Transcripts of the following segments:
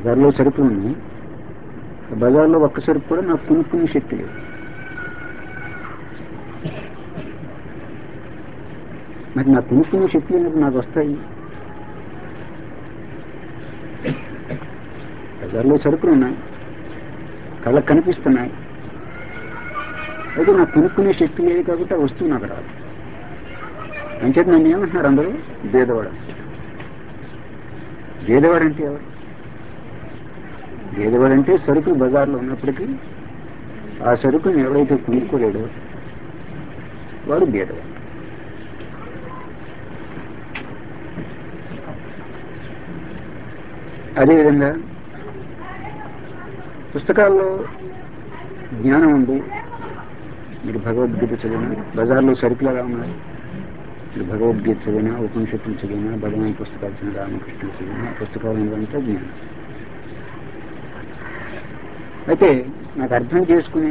బజార్లో సరుకులు ఉన్నాయి. బజార్లో ఒక్క సరుకు కూడా నాకు కొనుక్కునే శక్తి లేదు. మరి నాకు కొనుక్కునే శక్తి లేనప్పుడు నాకు వస్తాయి. బజార్లో సరుకులు ఉన్నాయి, కళ్ళకు కనిపిస్తున్నాయి, అయితే నాకు కొనుక్కునే శక్తి లేదు కాబట్టి ఆ వస్తువు నాకు రాదు. అంచేత నన్ను ఏమంటున్నారు అందరూ? భేదవాడు. భేదవాడు అంటే ఎవరు? భేదవాడు అంటే సరుకులు బజార్లో ఉన్నప్పటికీ ఆ సరుకుని ఎవరైతే కొనుక్కోలేడో వాడు భేదవాడు. అదేవిధంగా పుస్తకాల్లో జ్ఞానం ఉంది, మీరు భగవద్గీత చదివినా, బజార్లో సరుకులు ఎలా ఉన్నాయి, మీరు భగవద్గీత చదివినా, ఉపనిషత్తులు చదివినా, భగవాన్ పుస్తకాలు చదివిన, రామకృష్ణులు చదివినా, పుస్తకాలు ఉన్నదంతా జ్ఞానం. అయితే నాకు అర్థం చేసుకునే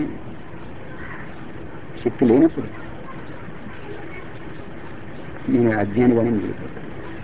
శక్తి లేనప్పుడు నేను అజ్ఞానిగానే మిగిలిపోతాను.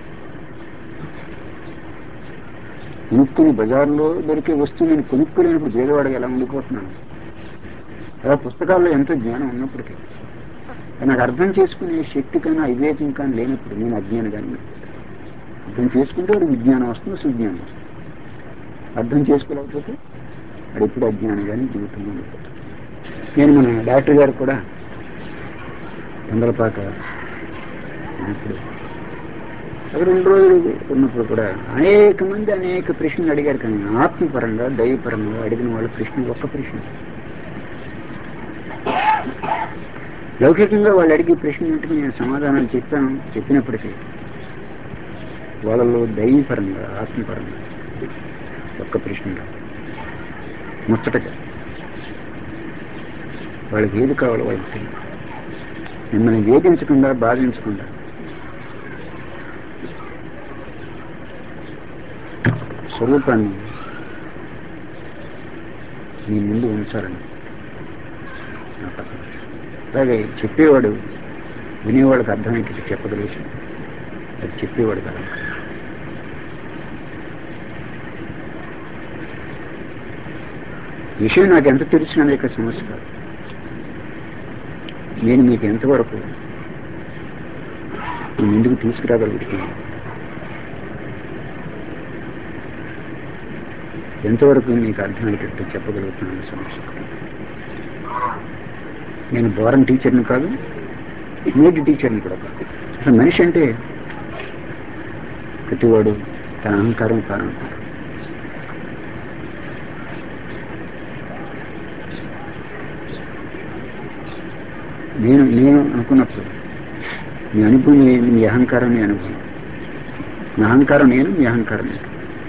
కొనుక్కుని బజార్లో దొరికే వస్తువు నేను కొనుక్కోలేనప్పుడు భేదవాడగా ఎలా ఉండిపోతున్నాను. అలా పుస్తకాల్లో ఎంతో జ్ఞానం ఉన్నప్పటికీ నాకు అర్థం చేసుకునే శక్తి కన్నా వివేకం కానీ లేనప్పుడు నేను అజ్ఞానిగానే మిగిలిపోతాను. అర్థం చేసుకుంటే వాడు విజ్ఞానం వస్తుంది, సుజ్ఞానం వస్తుంది. అర్థం చేసుకోలేకపోతే అది ఎప్పుడు అజ్ఞానిగానే జీవితంలో ఉండిపోతాడు. నేను మన డాక్టర్ గారు కూడా తొందరపాక ఇప్పుడు అక్కడ 2 రోజులు ఉన్నప్పుడు కూడా అనేక మంది అనేక ప్రశ్నలు అడిగారు. కానీ ఆత్మపరంగా దైవపరంగా అడిగిన వాళ్ళ ప్రశ్న ఒక్క ప్రశ్న. లౌకికంగా వాళ్ళు అడిగే ప్రశ్న ఏంటంటే నేను సమాధానాలు చెప్పినప్పటికీ వాళ్ళలో దైవపరంగా ఆత్మపరంగా ఒక్క ప్రశ్న రాదు. ముచ్చటగా వాళ్ళకి ఏది కావాలో వాళ్ళకి తెలియదు. మిమ్మల్ని వేధించకుండా బాధించకుండా స్వరూపాన్ని మీ ముందు ఉంచాలని నా పక్కన. అలాగే చెప్పేవాడు వినేవాడికి అర్థమయ్యేటట్టు చెప్పగలిగి అది చెప్పేవాడు కదా. విషయం నాకు ఎంత తెలిసిన అనేక సమస్య కాదు. నేను మీకు ఎంతవరకు నేను ఎందుకు తీసుకురాగలుగుతున్నాను, ఎంతవరకు మీకు అర్థమయ్యేటట్టు చెప్పగలుగుతున్నాను సమస్య. నేను బోరం టీచర్ని కాదు, నేటి టీచర్ని కూడా కాదు. అసలు మనిషి అంటే ప్రతివాడు తన అహంకారం కానుకుంటాడు. నేను అనుకున్నప్పుడు మీ అనుభవం మీ అహంకారం, మీ అనుభవం. నా అహంకారం నేను, మీ అహంకారం నేను.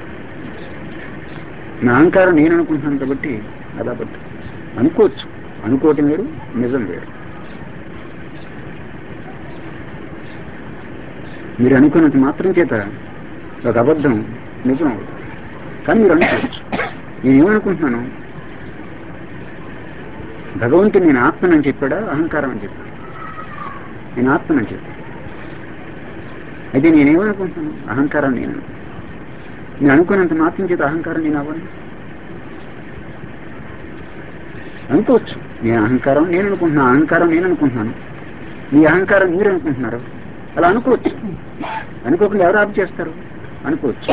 నా అహంకారం నేను అనుకుంటున్నాను కాబట్టి అది అబద్ధం. అనుకోవచ్చు, అనుకోవటం వేరు, నిజం వేరు. మీరు అనుకున్నంత మాత్రం చేత ఒక అబద్ధం నిజం అవుతుంది. కానీ మీరు అనుకోవచ్చు. నేనేమనుకుంటున్నాను, భగవంతుడు నేను ఆత్మనని చెప్పాడా, అహంకారం అని చెప్పాడు? నేను ఆత్మనని చెప్పాడు. అయితే నేనేమనుకుంటున్నాను, అహంకారం నేను అనుకున్నంత మాత్రం చేత అహంకారం నేను అవ్వను. అనుకోవచ్చు, నేను అహంకారం నేను అనుకుంటున్నాను, అహంకారం నేను అనుకుంటున్నాను, మీ అహంకారం మీరు అనుకుంటున్నారు. అలా అనుకోవచ్చు. అనుకోకుండా ఎవరు ఆపు చేస్తారు? అనుకోవచ్చు.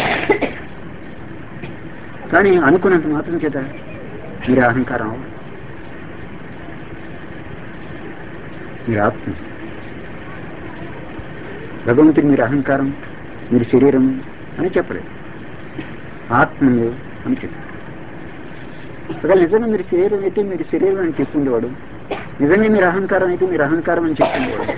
కానీ అనుకున్నంత మాత్రం చేత మీరు అహంకారం అవ్వరు. మీరు ఆత్మ. భగవంతుడు మీరు అహంకారం, మీరు శరీరం అని చెప్పలేదు, ఆత్మలు అని చెప్పారు. ఒకవేళ నిజంగా మీరు శరీరం అయితే మీరు శరీరం అని చెప్పుండేవాడు, నిజంగా మీరు అహంకారం అయితే మీరు అహంకారం అని చెప్పుండేవాడు.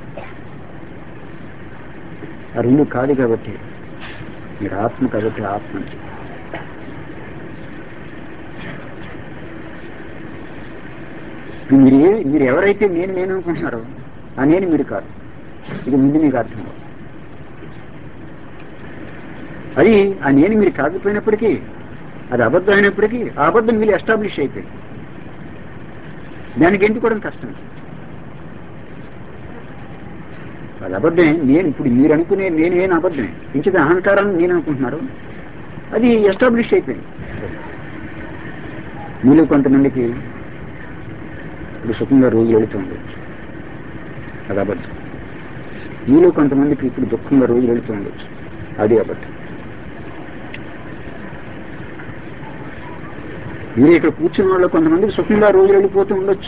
ఆ రెండు కాదు కాబట్టి మీరు ఆత్మ కాబట్టి ఆత్మ అని చెప్పారు. మీరు ఎవరైతే నేను అనుకుంటున్నారో ఆ నేను మీరు కాదు. ఇది ముందు మీకు అర్థం. అది ఆ నేను మీరు కాకపోయినప్పటికీ, అది అబద్ధం అయినప్పటికీ ఆ అబద్ధం మీరు ఎస్టాబ్లిష్ అయిపోయింది. దానికి ఎంచుకోవడం కష్టం. అది అబద్ధమే. నేను ఇప్పుడు మీరు అనుకునే నేనేం అబద్ధమే. ఇంచిది అహంకారాన్ని నేను అనుకుంటున్నారు, అది ఎస్టాబ్లిష్ అయిపోయింది. మీలో కొంతమందికి ఇప్పుడు సుఖంగా రోజు వెళుతుంది, అది అబద్ధం. మీలో కొంతమందికి ఇప్పుడు దుఃఖంగా రోజు వెళుతూ ఉండొచ్చు, అది అబద్ధం. మీరు ఇక్కడ కూర్చున్న వాళ్ళు కొంతమందికి సుఖంగా రోజు వెళ్ళిపోతూ ఉండొచ్చు,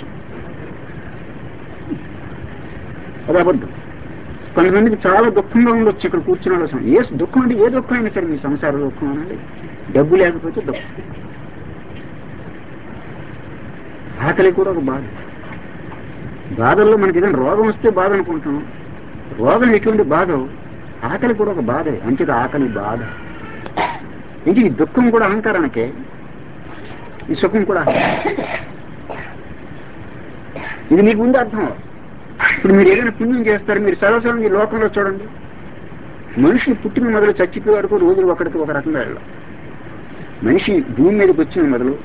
అది అబద్ధం. కొంతమందికి చాలా దుఃఖంగా ఉండొచ్చు ఇక్కడ కూర్చున్న వాళ్ళు. ఏ దుఃఖం అంటే ఏ దుఃఖం అయినా సరే, మీ సంసార దుఃఖం అనండి, డబ్బు లేకపోతే దుఃఖం, ఆకలి కూడా ఒక బాధ. బాధల్లో మనకి ఏదైనా రోగం వస్తే బాధ అనుకుంటాం, రోగం ఎటువంటి బాధ, ఆకలి కూడా ఒక బాధే. అంచేది ఆకలి బాధ. ఇంక ఈ దుఃఖం కూడా అహంకారానికే, ఈ సుఖం కూడా. ఇది మీకు ముందు అర్థం. ఇప్పుడు మీరు ఏదైనా పుణ్యం చేస్తారు, మీరు సర్వసాధారణంగా ఈ లోకంలో చూడండి, మనిషి పుట్టిన మొదలు చచ్చిపోయే వరకు రోజులు ఒకరికి ఒక రకంగా వెళ్ళాలి. మనిషి భూమి మీదకి వచ్చిన మొదలు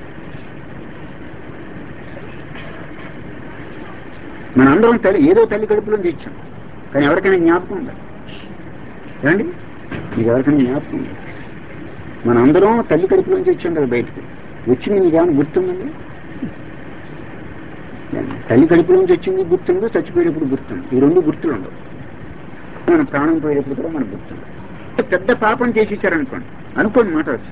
మన అందరం ఏదో తల్లి కడుపులో తెచ్చాం, కానీ ఎవరికైనా జ్ఞాపకం ఉందా? ఏమండి, మీకు ఎవరికైనా జ్ఞాపకం ఉంది? మన అందరం తల్లి కడుపులోంచి వచ్చాం కదా బయటకు. వచ్చింది మీకు ఏమైనా గుర్తుందండి? తల్లి కడుపులోంచి వచ్చింది గుర్తుందో, చచ్చిపోయేటప్పుడు గుర్తుంది. ఈ రెండు గుర్తులు ఉండవు. మన ప్రాణం పోయేటప్పుడు కూడా మనకు గుర్తుంది. పెద్ద పాపం చేసేసారనుకోండి, అనుకోండి మాట వచ్చి,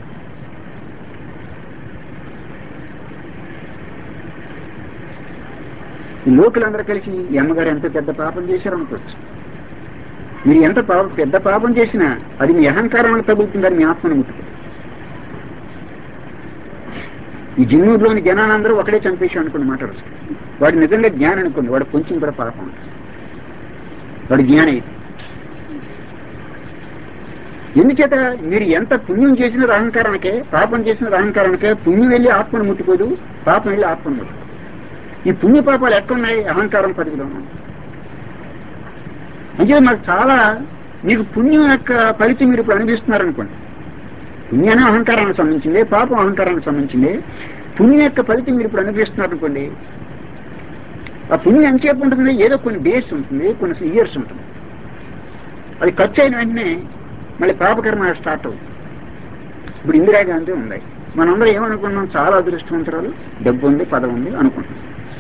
ఈ లోకులందరూ కలిసి ఈ అమ్మగారు ఎంత పెద్ద పాపం చేశారనుకోవచ్చు. మీరు ఎంత పెద్ద పాపం చేసినా అది మీ అహంకారానికి తగులుతుందని మీ ఆత్మను ముట్టుకుంది. ఈ జిన్నూరులోని జనానందరూ ఒకడే చంపేసి అనుకున్న మాట వస్తుంది. వాడు నిజంగా జ్ఞానం అనుకుంది, వాడు కొంచెం కూడా పాపం, వాడు జ్ఞానం. ఎందుచేత మీరు ఎంత పుణ్యం చేసినది అహంకారానికే, పాపం చేసినది అహంకారానికే. పుణ్యం వెళ్ళి ఆత్మను ముట్టుకోదు, పాపం వెళ్ళి ఆత్మను ముట్టుకోదు. ఈ పుణ్యపాపాలు ఎక్కడున్నాయి? అహంకారం పరిధిలో ఉన్నాయి. అంటే మాకు చాలా, మీకు పుణ్యం యొక్క ఫలితం మీరు ఇప్పుడు అనిపిస్తున్నారనుకోండి. పుణ్యాన్ని అహంకారానికి సంబంధించింది, పాపం అహంకారానికి సంబంధించింది. పుణ్యం యొక్క ఫలితం మీరు ఇప్పుడు అనిపిస్తున్నారనుకోండి, ఆ పుణ్యం ఎంతసేపు ఉంటుంది? ఏదో కొన్ని డేస్ ఉంటుంది, కొన్ని ఇయర్స్ ఉంటుంది. అది ఖర్చు అయిన వెంటనే మళ్ళీ పాపకర్మ స్టార్ట్ అవుతుంది. ఇప్పుడు ఇందిరాగాంధీ ఉంది, మనందరూ ఏమనుకున్నాం? చాలా అదృష్టవంతురాలు, డబ్బు ఉంది, పదవి ఉంది అనుకుంటున్నాం.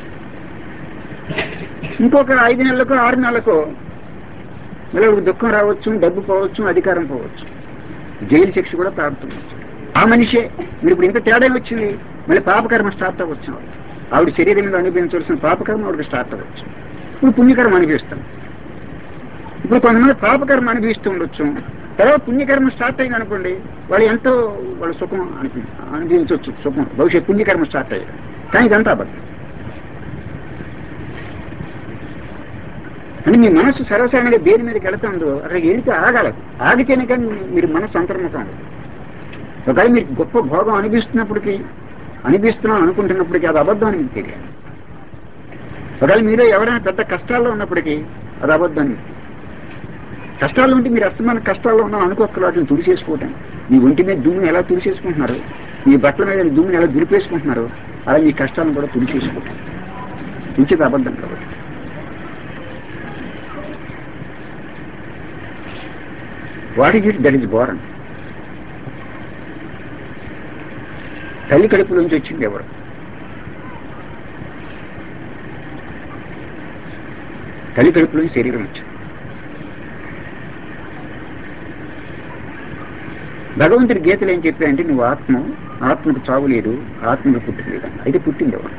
ఇంకొక 5 నెలలకో 6 నెలలకో మళ్ళీ దుఃఖం రావచ్చు, డబ్బు పోవచ్చు, అధికారం పోవచ్చు, జైలు శిక్ష కూడా ప్రాప్తమవచ్చు. ఆ మనిషే మీరు ఇప్పుడు ఇంత తేడా వచ్చింది, మళ్ళీ పాపకర్మ స్టార్ట్ అవ్వచ్చు. ఆవిడ శరీరం మీద అనిపించవలసిన పాపకర్మ ఆవిడకి స్టార్ట్ అవ్వచ్చు. ఇప్పుడు పుణ్యకర్మ అనిపిస్తాం. ఇప్పుడు కొంతమంది పాపకర్మ అనిపిస్తూ ఉండొచ్చు, తర్వాత పుణ్యకర్మ స్టార్ట్ అయింది అనుకోండి, వాళ్ళు ఎంతో వాళ్ళ సుఖం అనిపించవచ్చు. సుఖం భవిష్యత్ పుణ్యకర్మ స్టార్ట్ అయ్యారు. కానీ ఇదంతా అబద్ధం. అని మీ మనస్సు సర్వసాధారణంగా దేని మీదకి వెళుతుందో అక్కడికి వెళితే ఆగాలి. ఆగితేనే కానీ మీరు మనస్సు అంతర్ముఖం. ఒకవేళ మీకు గొప్ప భోగం అనిపిస్తున్నాం అనుకుంటున్నప్పటికీ అది అబద్ధం అని మీకు తెలియాలి. ఒకవేళ మీరు ఎవరైనా పెద్ద కష్టాల్లో ఉన్నప్పటికీ అది అబద్ధం. కష్టాలు ఉంటే మీరు అస్తమైన కష్టాల్లో ఉన్నాం అనుకోక్కలు వాటిని తుడిచేసుకోవటం. మీ ఒంటి మీద దుమ్ముని ఎలా తుడిచేసుకుంటున్నారు, మీ బట్టల మీద దుమ్ముని ఎలా దులిపేసుకుంటున్నారు, అలా మీ కష్టాలను కూడా తుడిచేసుకోవటం ఇంచేది అబద్ధం కాబట్టి. What is it? That is born. తల్లి కడుపులోంచి వచ్చింది ఎవరు? తల్లి కడుపులోంచి శరీరం వచ్చింది. భగవంతుడి గీతలు ఏం చెప్పాయంటే, నువ్వు ఆత్మకు చావు లేదు, ఆత్మకు పుట్టుక లేదు. అయితే పుట్టింది ఎవరు?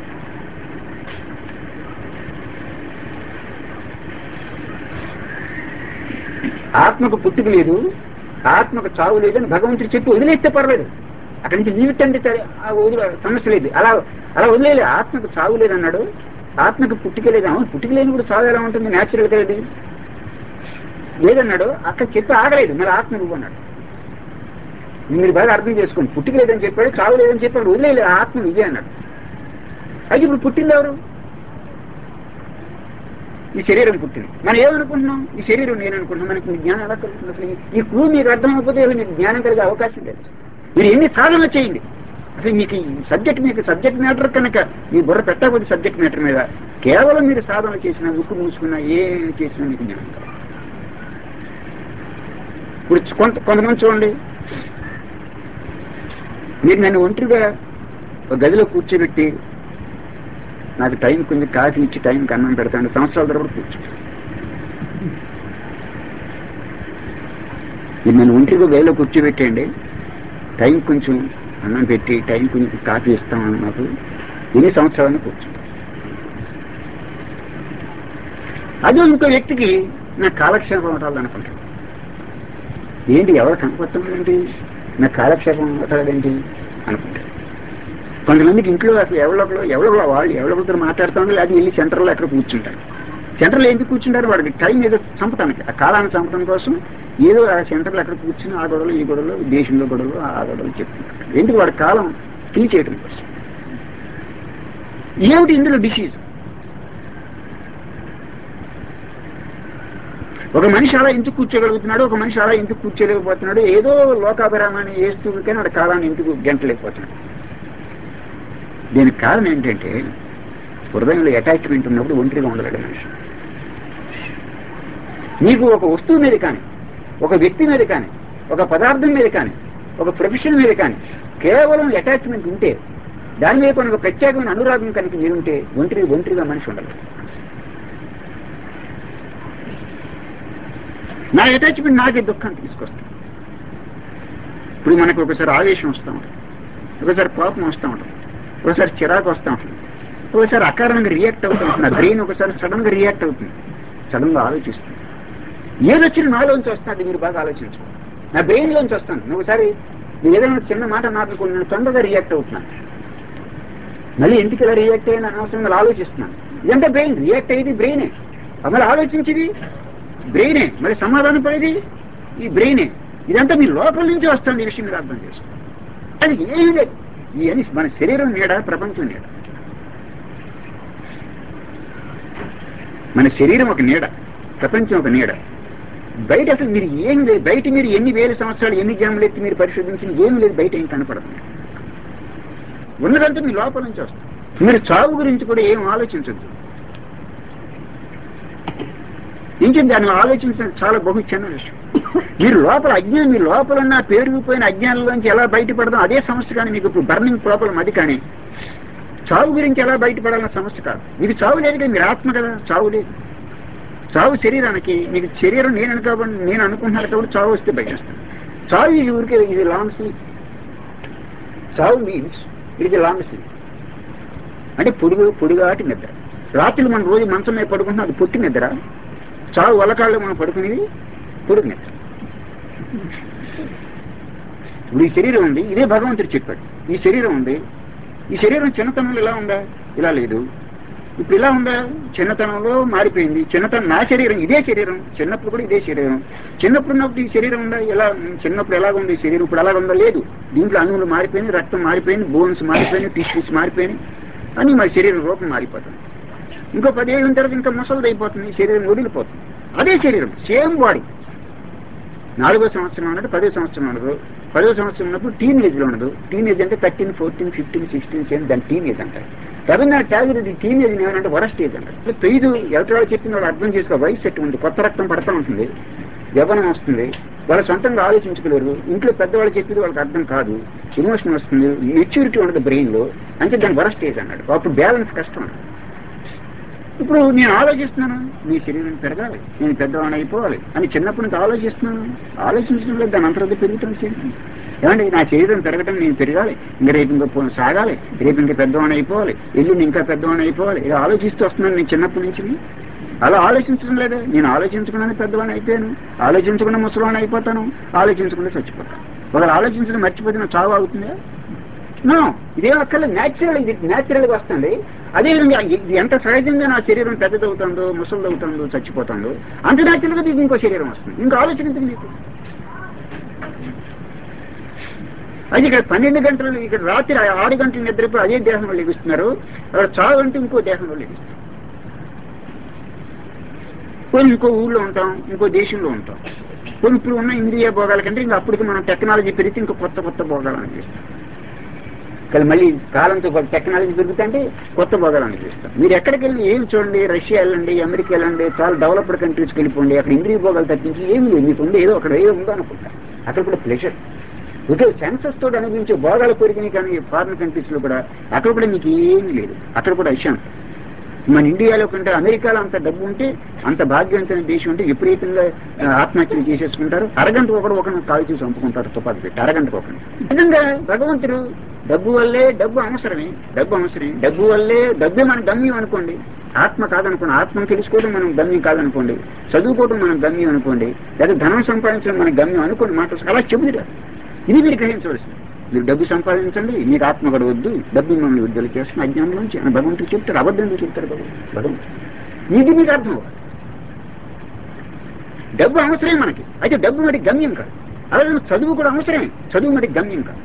ఆత్మకు పుట్టుక లేదు, ఆత్మకు చావు లేదని భగవంతుడు చెప్పి వదిలేస్తే పర్లేదు, అక్కడి నుంచి జీవితండి సమస్య లేదు. అలా వదిలేదు. ఆత్మకు చావు లేదన్నాడు, ఆత్మకు పుట్టుక లేదు. పుట్టుక లేని కూడా చావు ఎలా ఉంటుంది? న్యాచురల్ గా లేదన్నాడు. అక్కడ చెప్పి ఆగలేదు, మరి ఆత్మకు అన్నాడు. మీరు బాగా అర్థం చేసుకోండి. పుట్టుక లేదని చెప్పాడు, చావు లేదని చెప్పాడు, వదిలేదు. ఆత్మ ఇదే అన్నాడు. అయితే ఇప్పుడు పుట్టింది ఎవరు? ఈ శరీరం పుట్టింది. మనం ఏమనుకుంటున్నాం? ఈ శరీరం నేను అనుకుంటున్నాం. మనకి జ్ఞానం ఎలా కలుగుతుంది? అసలు ఈ క్లూ మీకు అర్థమైపోతే మీకు జ్ఞానం కలిగే అవకాశం లేదు. మీరు ఎన్ని సాధనలు చేయండి, అసలు మీకు సబ్జెక్ట్ మ్యాటర్ కనుక మీ బుర్ర పెట్టకపోతే సబ్జెక్ట్ మ్యాటర్ మీద కేవలం మీరు సాధన చేసినా, ముక్కు మూసుకున్నా, ఏం చేసినా మీకు జ్ఞానం కాదు. ఇప్పుడు కొంతమంది చూడండి, మీరు నన్ను ఒంటరిగా ఒక గదిలో కూర్చోబెట్టి నాకు టైం కొంచెం కాఫీ ఇచ్చి టైంకి అన్నం పెడతాను, సంవత్సరాల తరబడి కూర్చోండి. మీరు నన్ను ఒంటరిగా గదిలో కూర్చోబెట్టండి, టైం కొంచెం అన్నం పెట్టి టైం కొంచెం కాఫీ ఇస్తామని నాకు ఎన్ని సంవత్సరాలని కూర్చుంటాను. అదే ఇంకో వ్యక్తికి నా కాలక్షేపం ఉండాలనుకుంటాను. ఏంటి ఎవరు కనపడుతున్నారేంటి, నా కాలక్షేపం అవుతాడేంటి అనుకుంటారు. కొంతమందికి ఇంట్లో అసలు ఎవరో వాళ్ళు ఎవరితో మాట్లాడుతాను, లేదా వెళ్ళి సెంటర్లో ఎక్కడ కూర్చుంటారు. సెంటర్లో ఎందుకు కూర్చుంటారు? వాడికి టైం ఏదో చంపటానికి, ఆ కాలాన్ని చంపడం కోసం ఏదో ఆ సెంటర్లో ఎక్కడ కూర్చుని ఆ గొడవలు ఈ గొడవలు దేశంలో గొడవలు ఆ గొడవలు చెప్తుంటారు. ఎందుకు? వాడి కాలం ఫిల్ చేయడం కోసం. ఏమిటి ఇందులో డిసీజ్? ఒక మనిషి అలా ఎందుకు కూర్చోగలుగుతున్నాడు, ఒక మనిషి అలా ఎందుకు కూర్చోలేకపోతున్నాడు? ఏదో లోకాభిరామాన్ని వేస్తూ కానీ వాడి కాలాన్ని ఎందుకు గంటలేకపోతున్నాడు? దీనికి కారణం ఏంటంటే హృదయంలో అటాచ్మెంట్ ఉన్నప్పుడు ఒంటరిగా ఉండలేడు మనిషి. నీకు ఒక వస్తువు మీద కానీ, ఒక వ్యక్తి మీద కానీ, ఒక పదార్థం మీద కానీ, ఒక ప్రొఫెషన్ మీద కానీ కేవలం అటాచ్మెంట్ ఉంటే, దాని మీద కొన్ని ప్రత్యేకమైన అనురాగం కనుక మీరుంటే ఒంటరిగా మనిషి ఉండలేదు. నా అటాచ్మెంట్ నాకే దుఃఖాన్ని తీసుకొస్తాను. ఇప్పుడు మనకు ఒకసారి ఆవేశం వస్తూ ఉంటుంది, ఒకసారి కోపం వస్తూ ఉంటుంది, ఒకసారి చిరాకు వస్తూ ఉంటుంది, ఒకసారి అకారణంగా రియాక్ట్ అవుతూ ఉంటుంది. నా బ్రెయిన్ ఒకసారి సడన్గా రియాక్ట్ అవుతుంది, సడన్గా ఆలోచిస్తుంది. ఏదొచ్చిన నాలోంచి వస్తుంది, మీరు బాగా ఆలోచించుకోండి. నా బ్రెయిన్లోంచి వస్తాను. ఒకసారి నేను ఏదైనా చిన్న మాట మాట్లాడుకుని నేను తొందరగా రియాక్ట్ అవుతున్నాను. మళ్ళీ ఎందుకు ఇలా రియాక్ట్ అయినా అనవసరంగా ఆలోచిస్తున్నాను. ఇదంటే బ్రెయిన్ రియాక్ట్ అయ్యేది బ్రెయినే, మళ్ళీ ఆలోచించేది బ్రెయినే, మరి సమాధానం పడేది ఈ బ్రెయినే. ఇదంతా మీ లోపల నుంచి వస్తుంది. ఈ విషయం మీరు అర్థం చేసుకోండి. అది ఏమీ లేదు. ఇవన్నీ మన శరీరం నీడ, ప్రపంచం నీడ. మన శరీరం ఒక నీడ, ప్రపంచం ఒక నీడ. బయట అసలు మీరు ఏం లేదు. బయట మీరు ఎన్ని వేల సంవత్సరాలు ఎన్ని జన్మలు ఎత్తి మీరు పరిశోధించిన ఏం లేదు. బయట ఏం కనపడదు. ఉన్నదంతా మీ లోపల నుంచి వస్తుంది. మీరు చావు గురించి కూడా ఏం ఆలోచించద్దు. ఇంకేం దాన్ని ఆలోచించడం చాలా బహు చిన్న విషయం. మీరు లోపల అజ్ఞానం, మీ లోపల ఉన్న పేరుకుపోయిన అజ్ఞానంలోంచి ఎలా బయటపడదాం అదే సమస్య. కానీ మీకు ఇప్పుడు బర్నింగ్ ప్రాబ్లం అది. కానీ చావు గురించి ఎలా బయటపడాలన్న సమస్య కాదు. మీకు చావు లేదు కదా, మీరు ఆత్మ కదా. చావు లేదు. చావు శరీరానికి, మీకు శరీరం నేను కాబట్టి నేను అనుకుంటున్నాను కాబట్టి చావు వస్తే బయట వస్తాను. చావు ఇది ఊరికే, ఇది లాంగ్ స్లీప్. చావు మీన్స్ ఇది లాంగ్ స్లీప్ అంటే పొడుగాటి నిద్ర. రాత్రులు మనం రోజు మంచం మీద పడుకుంటున్నాం, అది పొట్టి నిద్ర. చావు వలకాళ్ళు మనం పడుకునేది పొడుగు నిద్ర. ఇప్పుడు ఈ శరీరం ఉంది, ఇదే భగవంతుడు చెప్పాడు. ఈ శరీరం ఉంది, ఈ శరీరం చిన్నతనంలో ఇలా ఉందా? ఇలా లేదు. ఇప్పుడు ఇలా ఉందా? చిన్నతనంలో మారిపోయింది. చిన్నతనం నా శరీరం, ఇదే శరీరం. చిన్నప్పుడు కూడా ఇదే శరీరం. చిన్నప్పుడు ఉన్నప్పుడు ఈ శరీరం ఉందా? ఎలా చిన్నప్పుడు ఎలాగ ఉంది ఈ శరీరం, ఇప్పుడు అలాగ ఉందా? లేదు. దీంట్లో అణువులు మారిపోయింది, రక్తం మారిపోయింది, బోన్స్ మారిపోయినాయి, టిష్యూస్ మారిపోయినాయి, అని మన శరీరం రూపం మారిపోతుంది. ఇంకో 10 ఏళ్ళ తర్వాత ఇంకా ముసలిది అయిపోతుంది, శరీరం వదిలిపోతుంది. అదే శరీరం, సేమ్ బాడీ. 4వ సంవత్సరం ఉన్నట్టు 10వ సంవత్సరం ఉండదు. 10వ సంవత్సరం ఉన్నప్పుడు టీనేజ్లో ఉండదు. టీనేజ్ అంటే 13, 14, 15, 16 7 దాన్ని టీనేజ్ అంటారు. రవీంద్రనాథ్ ఠాగూర్ టీనేజ్ ఏమంటే వరస్ట్ ఏజ్ అంటారు. తెలీదు ఎవరి చెప్పిన వాళ్ళు అర్థం చేసుకో. వయసు ఎట్టు ఉంది, కొత్త రక్తం పడతా ఉంటుంది, యవ్వనం వస్తుంది, వాళ్ళు సొంతంగా ఆలోచించుకోలేరు. ఇంట్లో పెద్దవాళ్ళు చెప్పేది వాళ్ళకి అర్థం కాదు, ఎమోషన్ వస్తుంది, మెచ్యూరిటీ ఉండదు బ్రెయిన్లో. అంటే దాన్ని వరస్ట్ ఏజ్ అన్నాడు. అప్పుడు బ్యాలెన్స్ కష్టం. ఇప్పుడు నేను ఆలోచిస్తున్నాను, నీ శరీరం పెరగాలి, నేను పెద్దవాడిని అయిపోవాలి అని చిన్నప్పటి నుంచి ఆలోచిస్తున్నాను. ఆలోచించడం లేదు, దాని అంతర్గత పెరుగుతుంది శరీరం. ఏమంటే నా శరీరం పెరగటం, నేను పెరగాలి, ఇంకా రేపు ఇంకా సాగాలి, రేపు ఇంకా పెద్దవాడిని అయిపోవాలి, ఎల్లుండి ఇంకా పెద్దవాడిని అయిపోవాలి, ఇలా ఆలోచిస్తూ వస్తున్నాను నేను చిన్నప్పటి నుంచి. అలా ఆలోచించడం లేదు. నేను ఆలోచించకుండానే పెద్దవాడిని అయిపోయాను, ఆలోచించకుండా ముసలివాడిని అయిపోతాను, ఆలోచించకుండా చచ్చిపోతాను. ఒకవేళ ఆలోచించడం మర్చిపోతే నా చావు అవుతుందా? నో. ఇదేం అక్కర్లే, న్యాచురల్. ఇది న్యాచురల్గా వస్తుంది. అదేవిధంగా ఎంత సహజంగా నా శరీరం పెద్దదవుతుందో, ముసలిదవుతుందో, చచ్చిపోతుందో, అంత న్యాచురల్గా మీకు ఇంకో శరీరం వస్తుంది. ఇంకా ఆలోచించదు మీకు. అది ఇక్కడ 12 గంటలు, ఇక్కడ రాత్రి 6 గంటలు నిద్రపోయి అదే దేహంలో లెగిస్తున్నారు. అక్కడ చావు అంటే ఇంకో దేహంలో లెగిస్తారు. కొన్ని ఇంకో ఊళ్ళో ఉంటాం, ఇంకో దేశంలో ఉంటాం. కొన్ని ఇప్పుడు ఉన్న ఇంద్రియ భోగాల కంటే ఇంకా అప్పటికి మనం టెక్నాలజీ పెరిగితే ఇంకా కొత్త భోగాలు అనిపిస్తాం. కానీ మళ్ళీ కాలంతో టెక్నాలజీ పెరుగుతుంటే కొత్త భోగాలు అనిపిస్తాం. మీరు ఎక్కడికి వెళ్ళి ఏం చూడండి, రష్యా వెళ్ళండి, అమెరికా వెళ్ళండి, చాలా డెవలప్డ్ కంట్రీస్కి వెళ్ళిపోండి, అక్కడ ఇంద్రియ భోగాలు తగ్గించి ఏమి లేదు. మీకు ఉంది ఏదో అక్కడ ఏదో ఉందో అనుకుంటా. అక్కడ కూడా ప్లెజర్. ఓకే, సెన్సస్ తోటి అనుభవించే భోగాల కోరికని కానీ ఫారిన్ కంట్రీస్ లో కూడా అక్కడ కూడా మీకు ఏమీ లేదు, అక్కడ కూడా అశాంతి. మన ఇండియాలో కంటే అమెరికాలో అంత డబ్బు ఉంటే, అంత భాగ్యవంతమైన దేశం ఉంటే విపరీతంగా ఆత్మహత్యలు చేసేసుకుంటారు. అరగంట ఒకరిని కాల్ చేసి చంపుకుంటారు తుపాకి పెట్టి, అరగంటకు ఒకరిని. నిజంగా భగవంతుడు డబ్బు వల్లే, డబ్బు అవసరమే, డబ్బు వల్లే, డబ్బే మన గమ్యం అనుకోండి, ఆత్మ కాదనుకోండి, ఆత్మను తెలుసుకోవడం మనం గమ్యం కాదనుకోండి, చదువుకోవడం మనం గమ్యం అనుకోండి, లేదా ధనం సంపాదించడం మన గమ్యం అనుకోండి, మాట అలా చెబుతురా. ఇది మీరు గ్రహించవలసింది. మీరు డబ్బు సంపాదించండి, మీకు ఆత్మ కూడా వద్దు, డబ్బు మిమ్మల్ని విడుదల చేస్తున్న అజ్ఞానంలోంచి అని భగవంతుడు చెప్తారు. అబద్ధంగా చెప్తారు భగవంతుడు. ఇది మీకు అర్థం అవ్వాలి. డబ్బు అవసరమే మనకి, అయితే డబ్బు మరి గమ్యం కాదు. అలాగే చదువు కూడా అవసరమే, చదువు మరి గమ్యం కాదు.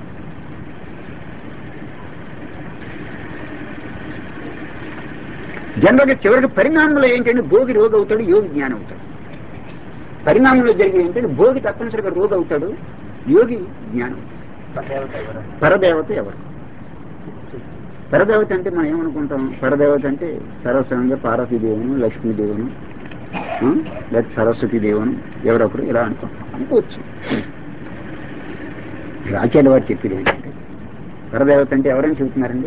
జనరల్గా చివరికి పరిణామంలో ఏంటంటే భోగి రోగి అవుతాడు, యోగి జ్ఞానం అవుతాడు. పరిణామంలో జరిగేది ఏంటంటే భోగి తప్పనిసరిగా రోగి అవుతాడు, యోగి జ్ఞానం. పరదేవత ఎవరు? పరదేవత అంటే మనం ఏమనుకుంటాం? పరదేవత అంటే సర్వస్వంగా పార్వతీదేవును, లక్ష్మీదేవును, లేకపోతే సరస్వతీదేవును, ఎవరొకరు ఇలా అనుకోవచ్చు. ఆచార్య వారు చెప్పేది ఏంటంటే పరదేవత అంటే ఎవరైనా చెబుతున్నారండి?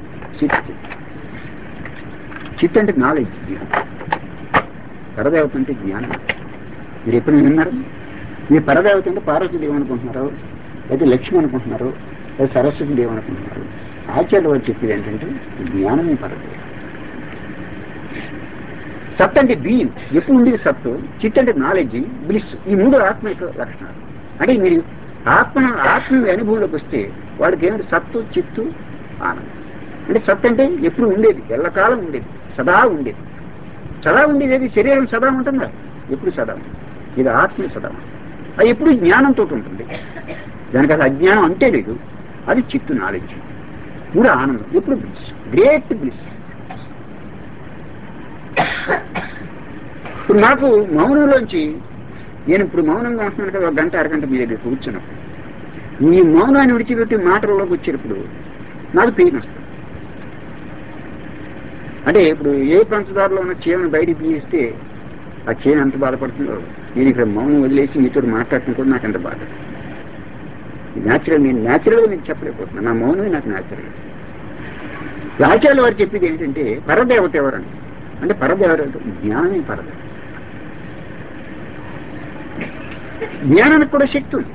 చిత్ అంటే నాలెడ్జ్, జ్ఞానం. పరదేవత అంటే జ్ఞానం. మీరు ఎప్పుడు విన్నారు? మీరు పరదేవత అంటే పార్వతీదేవి అనుకుంటున్నారు, లేదా లక్ష్మి అనుకుంటున్నారు, లేదా సరస్వతి దేవి అనుకుంటున్నారు. ఆచార్య వారు చెప్పేది ఏంటంటే జ్ఞానమే పరదేవత. సత్ అంటే బీయింగ్, ఎప్పుడు ఉండేది సత్తు. చిత్ అంటే నాలెడ్జ్, బ్లిస్. ఈ మూడు ఆత్మ యొక్క లక్షణాలు. అంటే మీరు ఆత్మ అనుభవంలోకి వస్తే వాడికి ఏమిటి? సత్తు, చిత్తు, ఆనందం. అంటే సత్ అంటే ఎప్పుడు ఉండేది, ఎల్లకాలం ఉండేది, సదా ఉండేది. సదా ఉండేది ఏది? శరీరం సదా ఉంటుందా? ఎప్పుడు సదా ఉంటుంది. ఇది ఆత్మ సదా ఉంటుంది. అది ఎప్పుడు జ్ఞానంతో ఉంటుంది. దానికి అది అజ్ఞానం అంటే లేదు. అది చిత్తు, నాలెడ్జ్. మూడు ఆనందం, ఎప్పుడు బ్లిస్, గ్రేట్ బ్లిస్. ఇప్పుడు నాకు మౌనంలోంచి, నేను ఇప్పుడు మౌనంగా ఉంటున్నాను కదా, 1 గంట అరగంట మీ దగ్గర కూర్చున్నప్పుడు ఈ మౌనాన్ని విడిచిపెట్టి మాటలలోకి వచ్చేటప్పుడు నాకు పెయిన్ వస్తుంది. అంటే ఇప్పుడు ఏ పంచదారలో ఉన్న చేను బయటికి తీస్తే ఆ చేను ఎంత బాధపడుతుందో, నేను ఇక్కడ మౌనం వదిలేసి మీతో మాట్లాడటం కూడా నాకు ఎంత బాధ. నేను న్యాచురల్గా నేను చెప్పలేకపోతున్నాను. నా మౌనమే నాకు న్యాచురల్. ఆచార్యుల వారు చెప్పేది ఏంటంటే పరదేవత ఎవరండి అంటే, పరదేవత జ్ఞానమే పరదేవత. జ్ఞానానికి కూడా శక్తి ఉంది.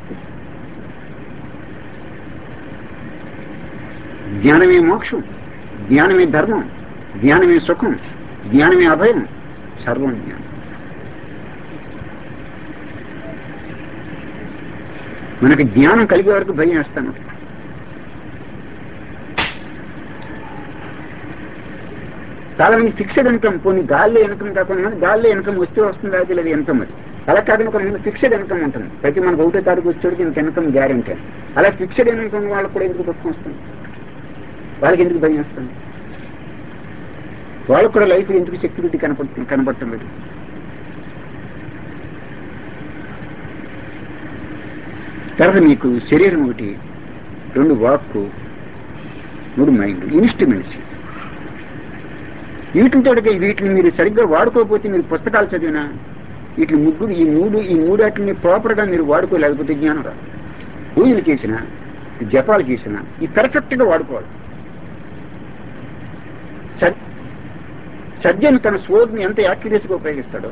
జ్ఞానమే మోక్షం, జ్ఞానమే ధర్మం, జ్ఞానమే సుఖం, జ్ఞానమే అభయం, సర్వం జ్ఞానం. మనకి జ్ఞానం కలిగే వరకు భయం వేస్తాను. చాలా మంది ఫిక్స్డ్ ఇన్కమ్, పోనీ గాల్లో ఇన్కమ్ కాకుండా గాల్లో ఇన్కమ్ వస్తే వస్తుంది, అది లేదు ఇన్కమ్. అది అలా కాకుండా కొంతమంది ఫిక్స్డ్ ఇన్కమ్ ఉంటుంది. ప్రతి మనకు 1వ తారీఖు వచ్చేటికి ఇంత ఇన్కమ్ గ్యారెంటీ. అలా ఫిక్స్డ్ ఇన్కమ్ వాళ్ళకు కూడా ఎందుకు దుఃఖం వస్తుంది? వాళ్ళకి ఎందుకు భయం వస్తుంది? వాళ్ళకు కూడా లైఫ్ ఎందుకు సెక్యూరిటీ కనపడటం లేదు? తర్వాత మీకు శరీరం ఒకటి, 2 వాక్కు, 3 మైండ్, ఇన్స్ట్రుమెంట్స్. వీటిని మీరు సరిగ్గా వాడుకోకపోతే, మీరు పుస్తకాలు చదివినా ఈ మూడాటిని ప్రాపర్గా మీరు వాడుకోలేకపోతే జ్ఞానం రాదు. పూజలు చేసినా, జపాలు చేసినా ఈ పర్ఫెక్ట్గా వాడుకోవాలి. సర్జన్ తన సోడ్ని ఎంత యాక్యురేట్గా ఉపయోగిస్తాడో,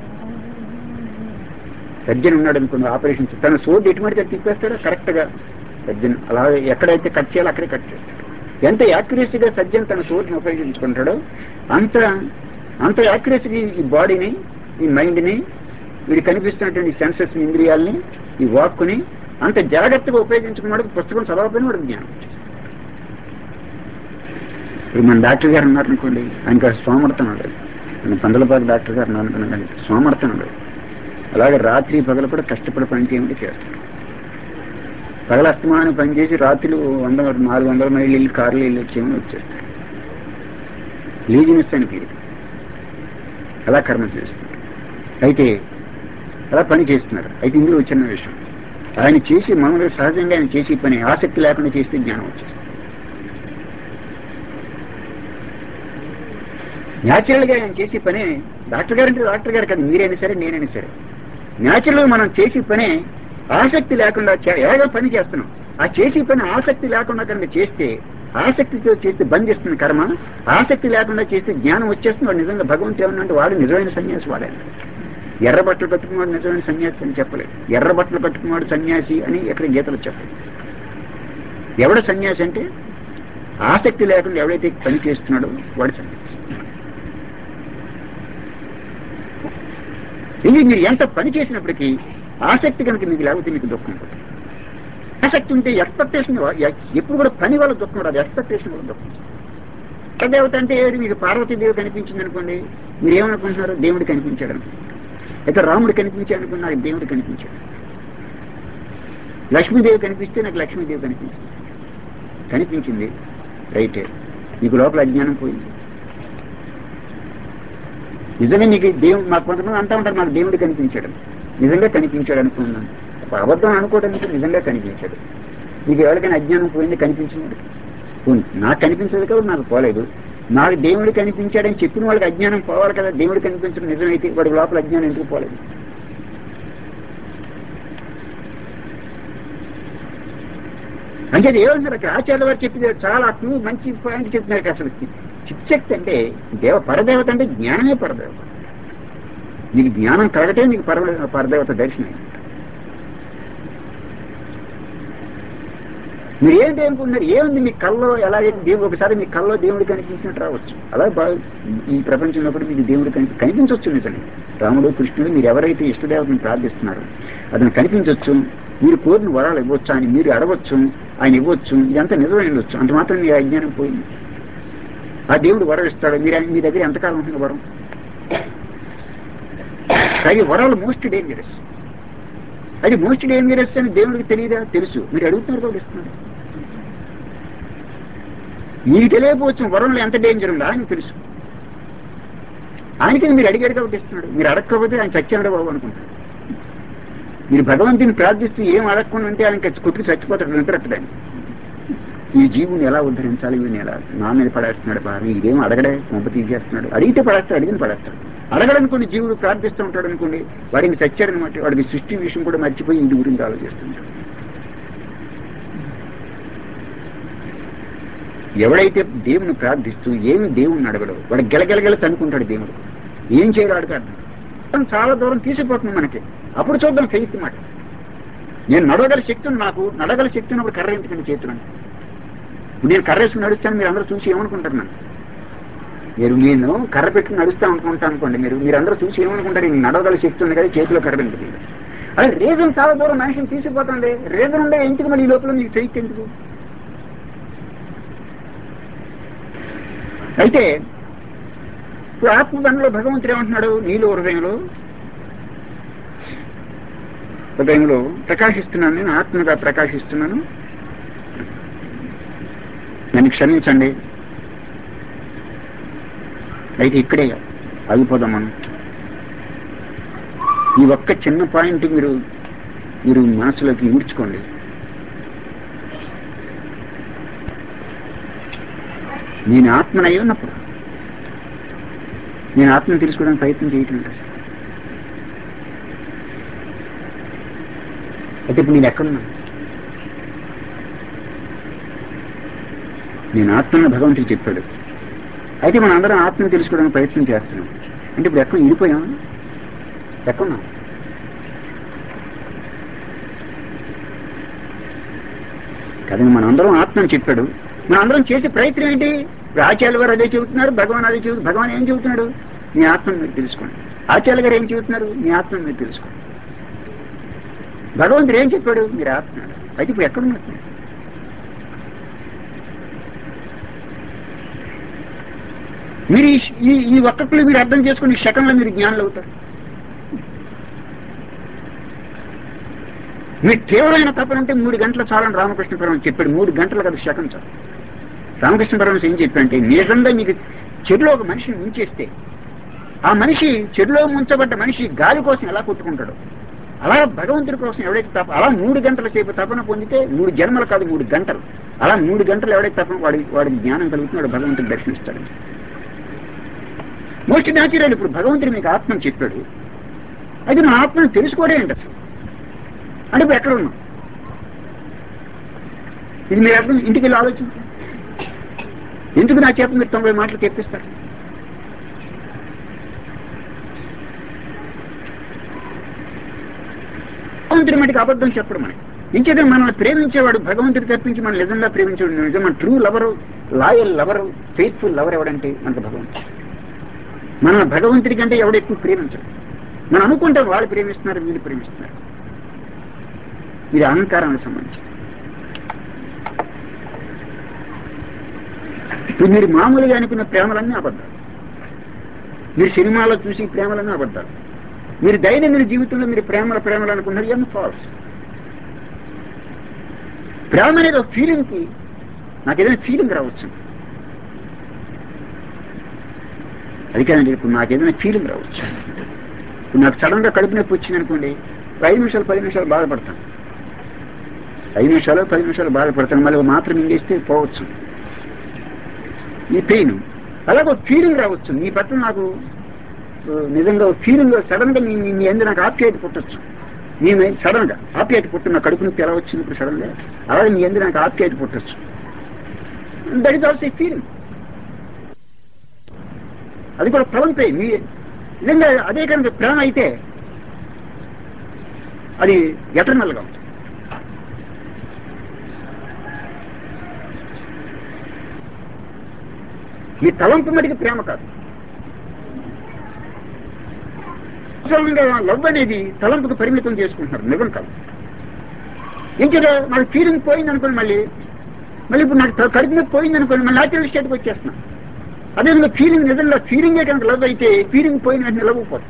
సర్జన్ ఉన్నాడు అనుకున్న ఆపరేషన్ తన సోడ్ ఎటువంటి తిప్పేస్తాడో కరెక్ట్గా సర్జన్ అలా ఎక్కడైతే కట్ చేయాలో అక్కడే కట్ చేస్తాడు. ఎంత యాక్యురేసీగా సర్జన్ తన సోడ్ని ఉపయోగించుకుంటాడో అంత యాక్యురేసీగా ఈ బాడీని, ఈ మైండ్ని, వీడు కనిపిస్తున్నటువంటి సెన్సెస్, ఇంద్రియాలని, ఈ వాక్కుని అంత జాగ్రత్తగా ఉపయోగించుకున్నాడు. పుస్తకం చదవకపోయినా వాడు జ్ఞానం. ఇప్పుడు మన డాక్టర్ గారు ఉన్నారనుకోండి, ఆయనకు సోమర్థనం లేదు. మన పందలపాటి డాక్టర్ గారు ఉన్నారనుకున్నాను, సోమర్థనం లేదు. అలాగే రాత్రి పగలు కూడా కష్టపడి పని చేయమంటే చేస్తాడు. పగల అస్తమానం పనిచేసి రాత్రులు 400 మైళ్ళు వెళ్ళి కార్లు వెళ్ళి వచ్చేమని వచ్చేస్తాడు. లేజినెస్ అని పేరు. అలా కర్మ చేస్తున్నారు. అయితే అలా పని చేస్తున్నారు. అయితే ఇందులో చిన్న విషయం, ఆయన చేసి మామూలుగా సహజంగా ఆయన చేసి పని ఆసక్తి లేకుండా చేస్తే జ్ఞానం వచ్చేస్తుంది. న్యాచురల్గా ఆయన చేసి పని, డాక్టర్ గారు అంటే డాక్టర్ గారు కాదు, మీరైనా సరే నేనైనా సరే, న్యాచురల్గా మనం చేసి పని ఆసక్తి లేకుండా ఏదో పని చేస్తున్నాం, ఆ చేసే పని ఆసక్తి లేకుండా కనుక చేస్తే, ఆసక్తితో చేస్తే బంధిస్తున్న కర్మ, ఆసక్తి లేకుండా చేస్తే జ్ఞానం వచ్చేస్తుంది. వాడు నిజంగా భగవంతుడు ఏమన్నంటే వాడు నిజమైన సన్యాసి వాడే. ఎర్ర బట్టలు కట్టుకున్నాడు నిజమైన సన్యాసి అని చెప్పలేదు. ఎర్ర బట్టలు కట్టుకున్నాడు సన్యాసి అని ఎక్కడ గీతలు చెప్పలేదు. ఎవడ సన్యాసి అంటే ఆసక్తి లేకుండా ఎవడైతే పని చేస్తున్నాడో వాడు సన్యాసి. ఇది మీరు ఎంత పని చేసినప్పటికీ ఆసక్తి కనుక మీకు లేకపోతే మీకు దుఃఖం ఉంటుంది. ఆసక్తి ఉంటే ఎక్స్పెక్టేషన్, ఎప్పుడు కూడా పని వల్ల దుఃఖం రాదు, ఎక్స్పెక్టేషన్ వల్ల దుఃఖం. దేవత అంటే ఏది? మీకు పార్వతీదేవి కనిపించింది అనుకోండి, మీరు ఏమనుకుంటున్నారు? దేవుడు కనిపించాడు అనుకుంటున్నారు. అయితే రాముడు కనిపించాడు అనుకున్నా, నాకు దేవుడు కనిపించాడు. లక్ష్మీదేవి కనిపిస్తే నాకు లక్ష్మీదేవి కనిపించింది రైటే, మీకు లోపల అజ్ఞానం పోయింది. నిజంగా నీకు దేవుడు, మాకు కొంతమంది అంటూ ఉంటారు నాకు దేవుడు కనిపించాడు, నిజంగా కనిపించాడు అనుకున్నాను. అబద్ధం అనుకోవడానికి నిజంగా కనిపించాడు. మీకు ఎవరికైనా అజ్ఞానం పోయింది కనిపించినాడు? నాకు కనిపించదు కాబట్టి నాకు పోలేదు. నాకు దేవుడు కనిపించాడని చెప్పిన వాళ్ళకి అజ్ఞానం పోవాలి కదా. దేవుడు కనిపించడం నిజమైతే వాడి లోపల అజ్ఞానం ఎందుకు పోలేదు? అంటే ఏమన్నారు అక్కడ ఆచార్య వారు చెప్పిన చాలా మంచి పాయింట్ చెప్తున్నారు. అసలు చిత్శక్తి అంటే పరదేవత అంటే జ్ఞానమే పరదేవత. నీకు జ్ఞానం కలగటే నీకు పరదేవత దర్శనం. మీరు ఏంటి అనుకుంటున్నారు? ఏముంది మీ కల్లో? ఎలాగైతే దేవుడు ఒకసారి మీ కల్లో దేవుడు కనిపించినట్టు రావచ్చు. అలా ఈ ప్రపంచంలో కూడా మీకు దేవుడు కనిపించవచ్చు. నిజంగా రాముడు కృష్ణుడు మీరు ఎవరైతే ఇష్టదేవతను ప్రార్థిస్తున్నారో అతను కనిపించవచ్చు. మీరు కోరిన వరాలు ఇవ్వచ్చు, ఆయన మీరు అడగవచ్చు, ఆయన ఇవ్వచ్చు. ఇదంతా నిజమై ఉండొచ్చు. అంత మాత్రం మీ అజ్ఞానం పోయింది. ఆ దేవుడు వరం ఇస్తాడు. మీ దగ్గర ఎంతకాలం ఉంటుంది వరం? అది వరాలు మోస్ట్ డేంజరస్. అది మోస్ట్ డేంజరస్ అని దేవుడికి తెలియదా? తెలుసు. మీరు అడుగుతున్నారు కూడా ఇస్తున్నారు. మీకు తెలియకపోవచ్చు వరంలో ఎంత డేంజర్ ఉందో ఆయనకు తెలుసు. ఆయనకి మీరు అడిగాడు కాబట్టి ఇస్తున్నాడు. మీరు అడగకపోతే ఆయన చచ్చాడు బాబు అనుకుంటారు. మీరు భగవంతుని ప్రార్థిస్తూ ఏం అడగకుండా ఉంటే ఆయన కొట్టుకు చచ్చిపోతాడు. నిద్రట్టడానికి ఈ జీవుని ఎలా ఉద్ధరించాలి, వీడిని ఎలా నా మీద పడేస్తున్నాడు బాగా, ఇదేం అడగడే కొంప తీసేస్తున్నాడు. అడిగితే పడేస్తాడు, అడిగిన పడేస్తాడు. అడగడనుకోండి జీవుడు ప్రార్థిస్తూ ఉంటాడు అనుకోండి, వాడికి చచ్చాడనమాట. వాడికి సృష్టి విషయం కూడా మర్చిపోయి ఇంటి గురించి ఆలోచిస్తుంటాడు. ఎవడైతే దేవుని ప్రార్థిస్తూ ఏమి దేవుణ్ణి అడగడు వాడు గెలగెలగెల తనుకుంటాడు. దేవుడు ఏం చేయడాడు కాదు. చాలా దూరం తీసుకుపోతుంది మనకి. అప్పుడు చూద్దాం ఫెయిత్ మాట. నేను నడవగల శక్తి ఉంది, నాకు నడగల శక్తి ఉన్నప్పుడు కర్ర ఎందుకంటే చేతులు. నేను కర్ర వేసుకుని నడుస్తాను, మీరు అందరూ చూసి ఏమనుకుంటారు? నేను కర్ర పెట్టుకుని నడుస్తా అనుకుంటా అనుకోండి, మీరు అందరూ చూసి ఏమనుకుంటారు? నడవగల శక్తి ఉంది కదా, చేతిలో కర్ర ఎందుకు? అది రీజన్ చాలా దూరం మనిషిని తీసుకుపోతుంది. రీజన్ ఉండే ఎందుకు మరి ఈ లోపల మీకు ఫెయిత్ ఎందుకు? అయితే ఇప్పుడు ఆత్మబంధంలో భగవంతుడు ఏమంటున్నాడు? నీలో హృదయంలో ప్రకాశిస్తున్నాను, నేను ఆత్మగా ప్రకాశిస్తున్నాను, నన్ను క్షమించండి. అయితే ఇక్కడే ఆగిపోదాం మనం. ఈ ఒక్క చిన్న పాయింట్ మీరు మనసులోకి ఊడ్చుకోండి. నేను ఆత్మనై ఉన్నప్పుడు నేను ఆత్మను తెలుసుకోవడానికి ప్రయత్నం చేయటం లేదు. అయితే ఇప్పుడు నేను ఎక్కడున్నాను? నేను ఆత్మను భగవంతుడు చెప్పాడు. అయితే మనం అందరం ఆత్మను తెలుసుకోవడానికి ప్రయత్నం చేస్తున్నాం. అంటే ఇప్పుడు ఎక్కడ ఇడిపోయామా? ఎక్కడున్నాం? కదండి, మనందరం ఆత్మని చెప్పాడు. మనందరం చేసే ప్రయత్నం ఏంటి? ఆచార్యుల గారు అదే చెబుతున్నారు, భగవాన్ అదే చెబుతున్నారు. భగవాన్ ఏం చెబుతున్నాడు? మీ ఆత్మను మీరు తెలుసుకోండి. ఆచార్యుల గారు ఏం చెబుతున్నారు? మీ ఆత్మను మీరు తెలుసుకోండి. భగవంతుడు ఏం చెప్పాడు? మీరు ఆత్మ. అయితే ఇప్పుడు ఎక్కడున్నట్టు? మీరు ఈ ఒక్కళ్ళు మీరు అర్థం చేసుకుని సెకండ్లో మీరు జ్ఞానులు అవుతారు. మీకు తీవ్రమైన తపన ఉంటే 3 గంటలు చాలని రామకృష్ణ పరమహంస చెప్పాడు. 3 గంటలు కదా సెకండ్ చాలు. రామకృష్ణ పరమహంస ఏం చెప్పాడంటే, నిజంగా మీకు చెరులో ఒక మనిషిని ముంచేస్తే ఆ మనిషి, చెరులో ముంచబడ్డ మనిషి గాలి కోసం ఎలా కొట్టుకుంటాడు, అలా భగవంతుడి కోసం ఎవడైతే అలా 3 గంటల సేపు తపన పొందితే 3 జన్మలు కాదు 3 గంటలు, అలా 3 గంటలు ఎవడైతే తపన వాడికి జ్ఞానం కలుగుతున్నాడు, భగవంతుడు దర్శనిస్తాడు. Most natural. ఇప్పుడు భగవంతుడు మీకు ఆత్మను చెప్పాడు. అయితే మన ఆత్మను తెలుసుకోవడం ఏంటి అసలు? అంటే ఇప్పుడు ఎక్కడ ఉన్నాం? ఇది మీరు అర్థం ఇంటికి వెళ్ళి ఆలోచించండి. ఎందుకు నా చేత మీరు 90 మాటలు తెప్పిస్తారు? భగవంతుడి మటుకు అబద్ధం చెప్పడం మనకి. ఇంకేదో మనం ప్రేమించేవాడు భగవంతుడి తప్పించి మనం నిజంగా ప్రేమించేవాడు నిజం true lover, loyal lover, faithful lover ఎవడంటే మనకు భగవంతుడు. మన భగవంతుడి కంటే ఎవడు ఎక్కువ ప్రేమించడు. మనం అనుకుంటాం వాళ్ళు ప్రేమిస్తున్నారు, వీళ్ళు ప్రేమిస్తున్నారు. ఇది అహంకారానికి సంబంధించి. ఇప్పుడు మీరు మామూలుగా అనుకున్న ప్రేమలన్నీ అబద్ధాలు. మీరు సినిమాలో చూసి ప్రేమలన్నీ అబద్ధాలు. మీరు దైనందిన జీవితంలో మీరు ప్రేమలు అనుకున్నారు ఇవన్నీ ఫాల్స్. ప్రేమ అనేది ఒక ఫీలింగ్కి నాకు ఏదైనా ఫీలింగ్ రావచ్చు. అది కాదండి, ఇప్పుడు నాకు ఏదైనా ఫీలింగ్ రావచ్చు. ఇప్పుడు నాకు సడన్గా కడుపు నొప్పి వచ్చింది అనుకోండి, 5 నిమిషాలు 10 నిమిషాలు బాధపడతాను. 5 నిమిషాలు 10 నిమిషాలు బాధపడతాను, మళ్ళీ మాత్రం ఇంకేస్తే పోవచ్చు ఈ పెయిన్. అలాగే ఒక ఫీలింగ్ రావచ్చు. నీ పట్ల నాకు నిజంగా ఫీలింగ్ సడన్గా నీ ఎందుకు నాకు ఆప్యాయత పుట్టచ్చు. నేను సడన్గా ఆప్యాయత పుట్టిన కడుపు నొప్పి ఎలా వచ్చింది ఇప్పుడు సడన్గా, అలాగే నీ ఎందుకు నాకు ఆప్యాయత పుట్టచ్చు. That is also a feeling. అది కూడా తలంపే. మీ నిజంగా అదే కనుక ప్రేమ అయితే అది ఎటర్నల్గా ఉంటుంది. మీ తలంపు మటుకు ప్రేమ కాదు. లవ్ అనేది తలంపుకు పరిమితం చేసుకుంటున్నారు, నిజం కాదు. ఇంకేదో నాకు ఫీలింగ్ పోయింది అనుకోండి, మళ్ళీ ఇప్పుడు నాకు కడుపు నొప్పి పోయింది అనుకోండి, మళ్ళీ న్యాచురల్ స్టేట్కి వచ్చేస్తున్నాను. అదే ఫీలింగ్ నిజంగా ఫీలింగే కనుక లవ్ అయితే ఫీలింగ్ పోయిన వెంటనే లవ్ పోతుంది.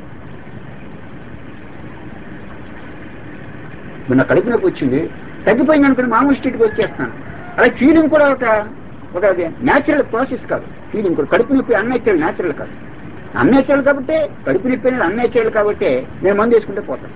నా కడుపు నొప్పి వచ్చింది తగ్గిపోయింది అనుకుని మామూలు స్టేట్కి వచ్చేస్తాను. అలాగే ఫీలింగ్ కూడా ఒక న్యాచురల్ ప్రాసెస్ కాదు. ఫీలింగ్ కూడా కడుపు నొప్పి అన్నేచురల్, న్యాచురల్ కాదు. అన్నేచురల్ కాబట్టి కడుపు నొప్పి అనేది అన్నేచురల్ కాబట్టి నేను మందు వేసుకుంటే పోతాను.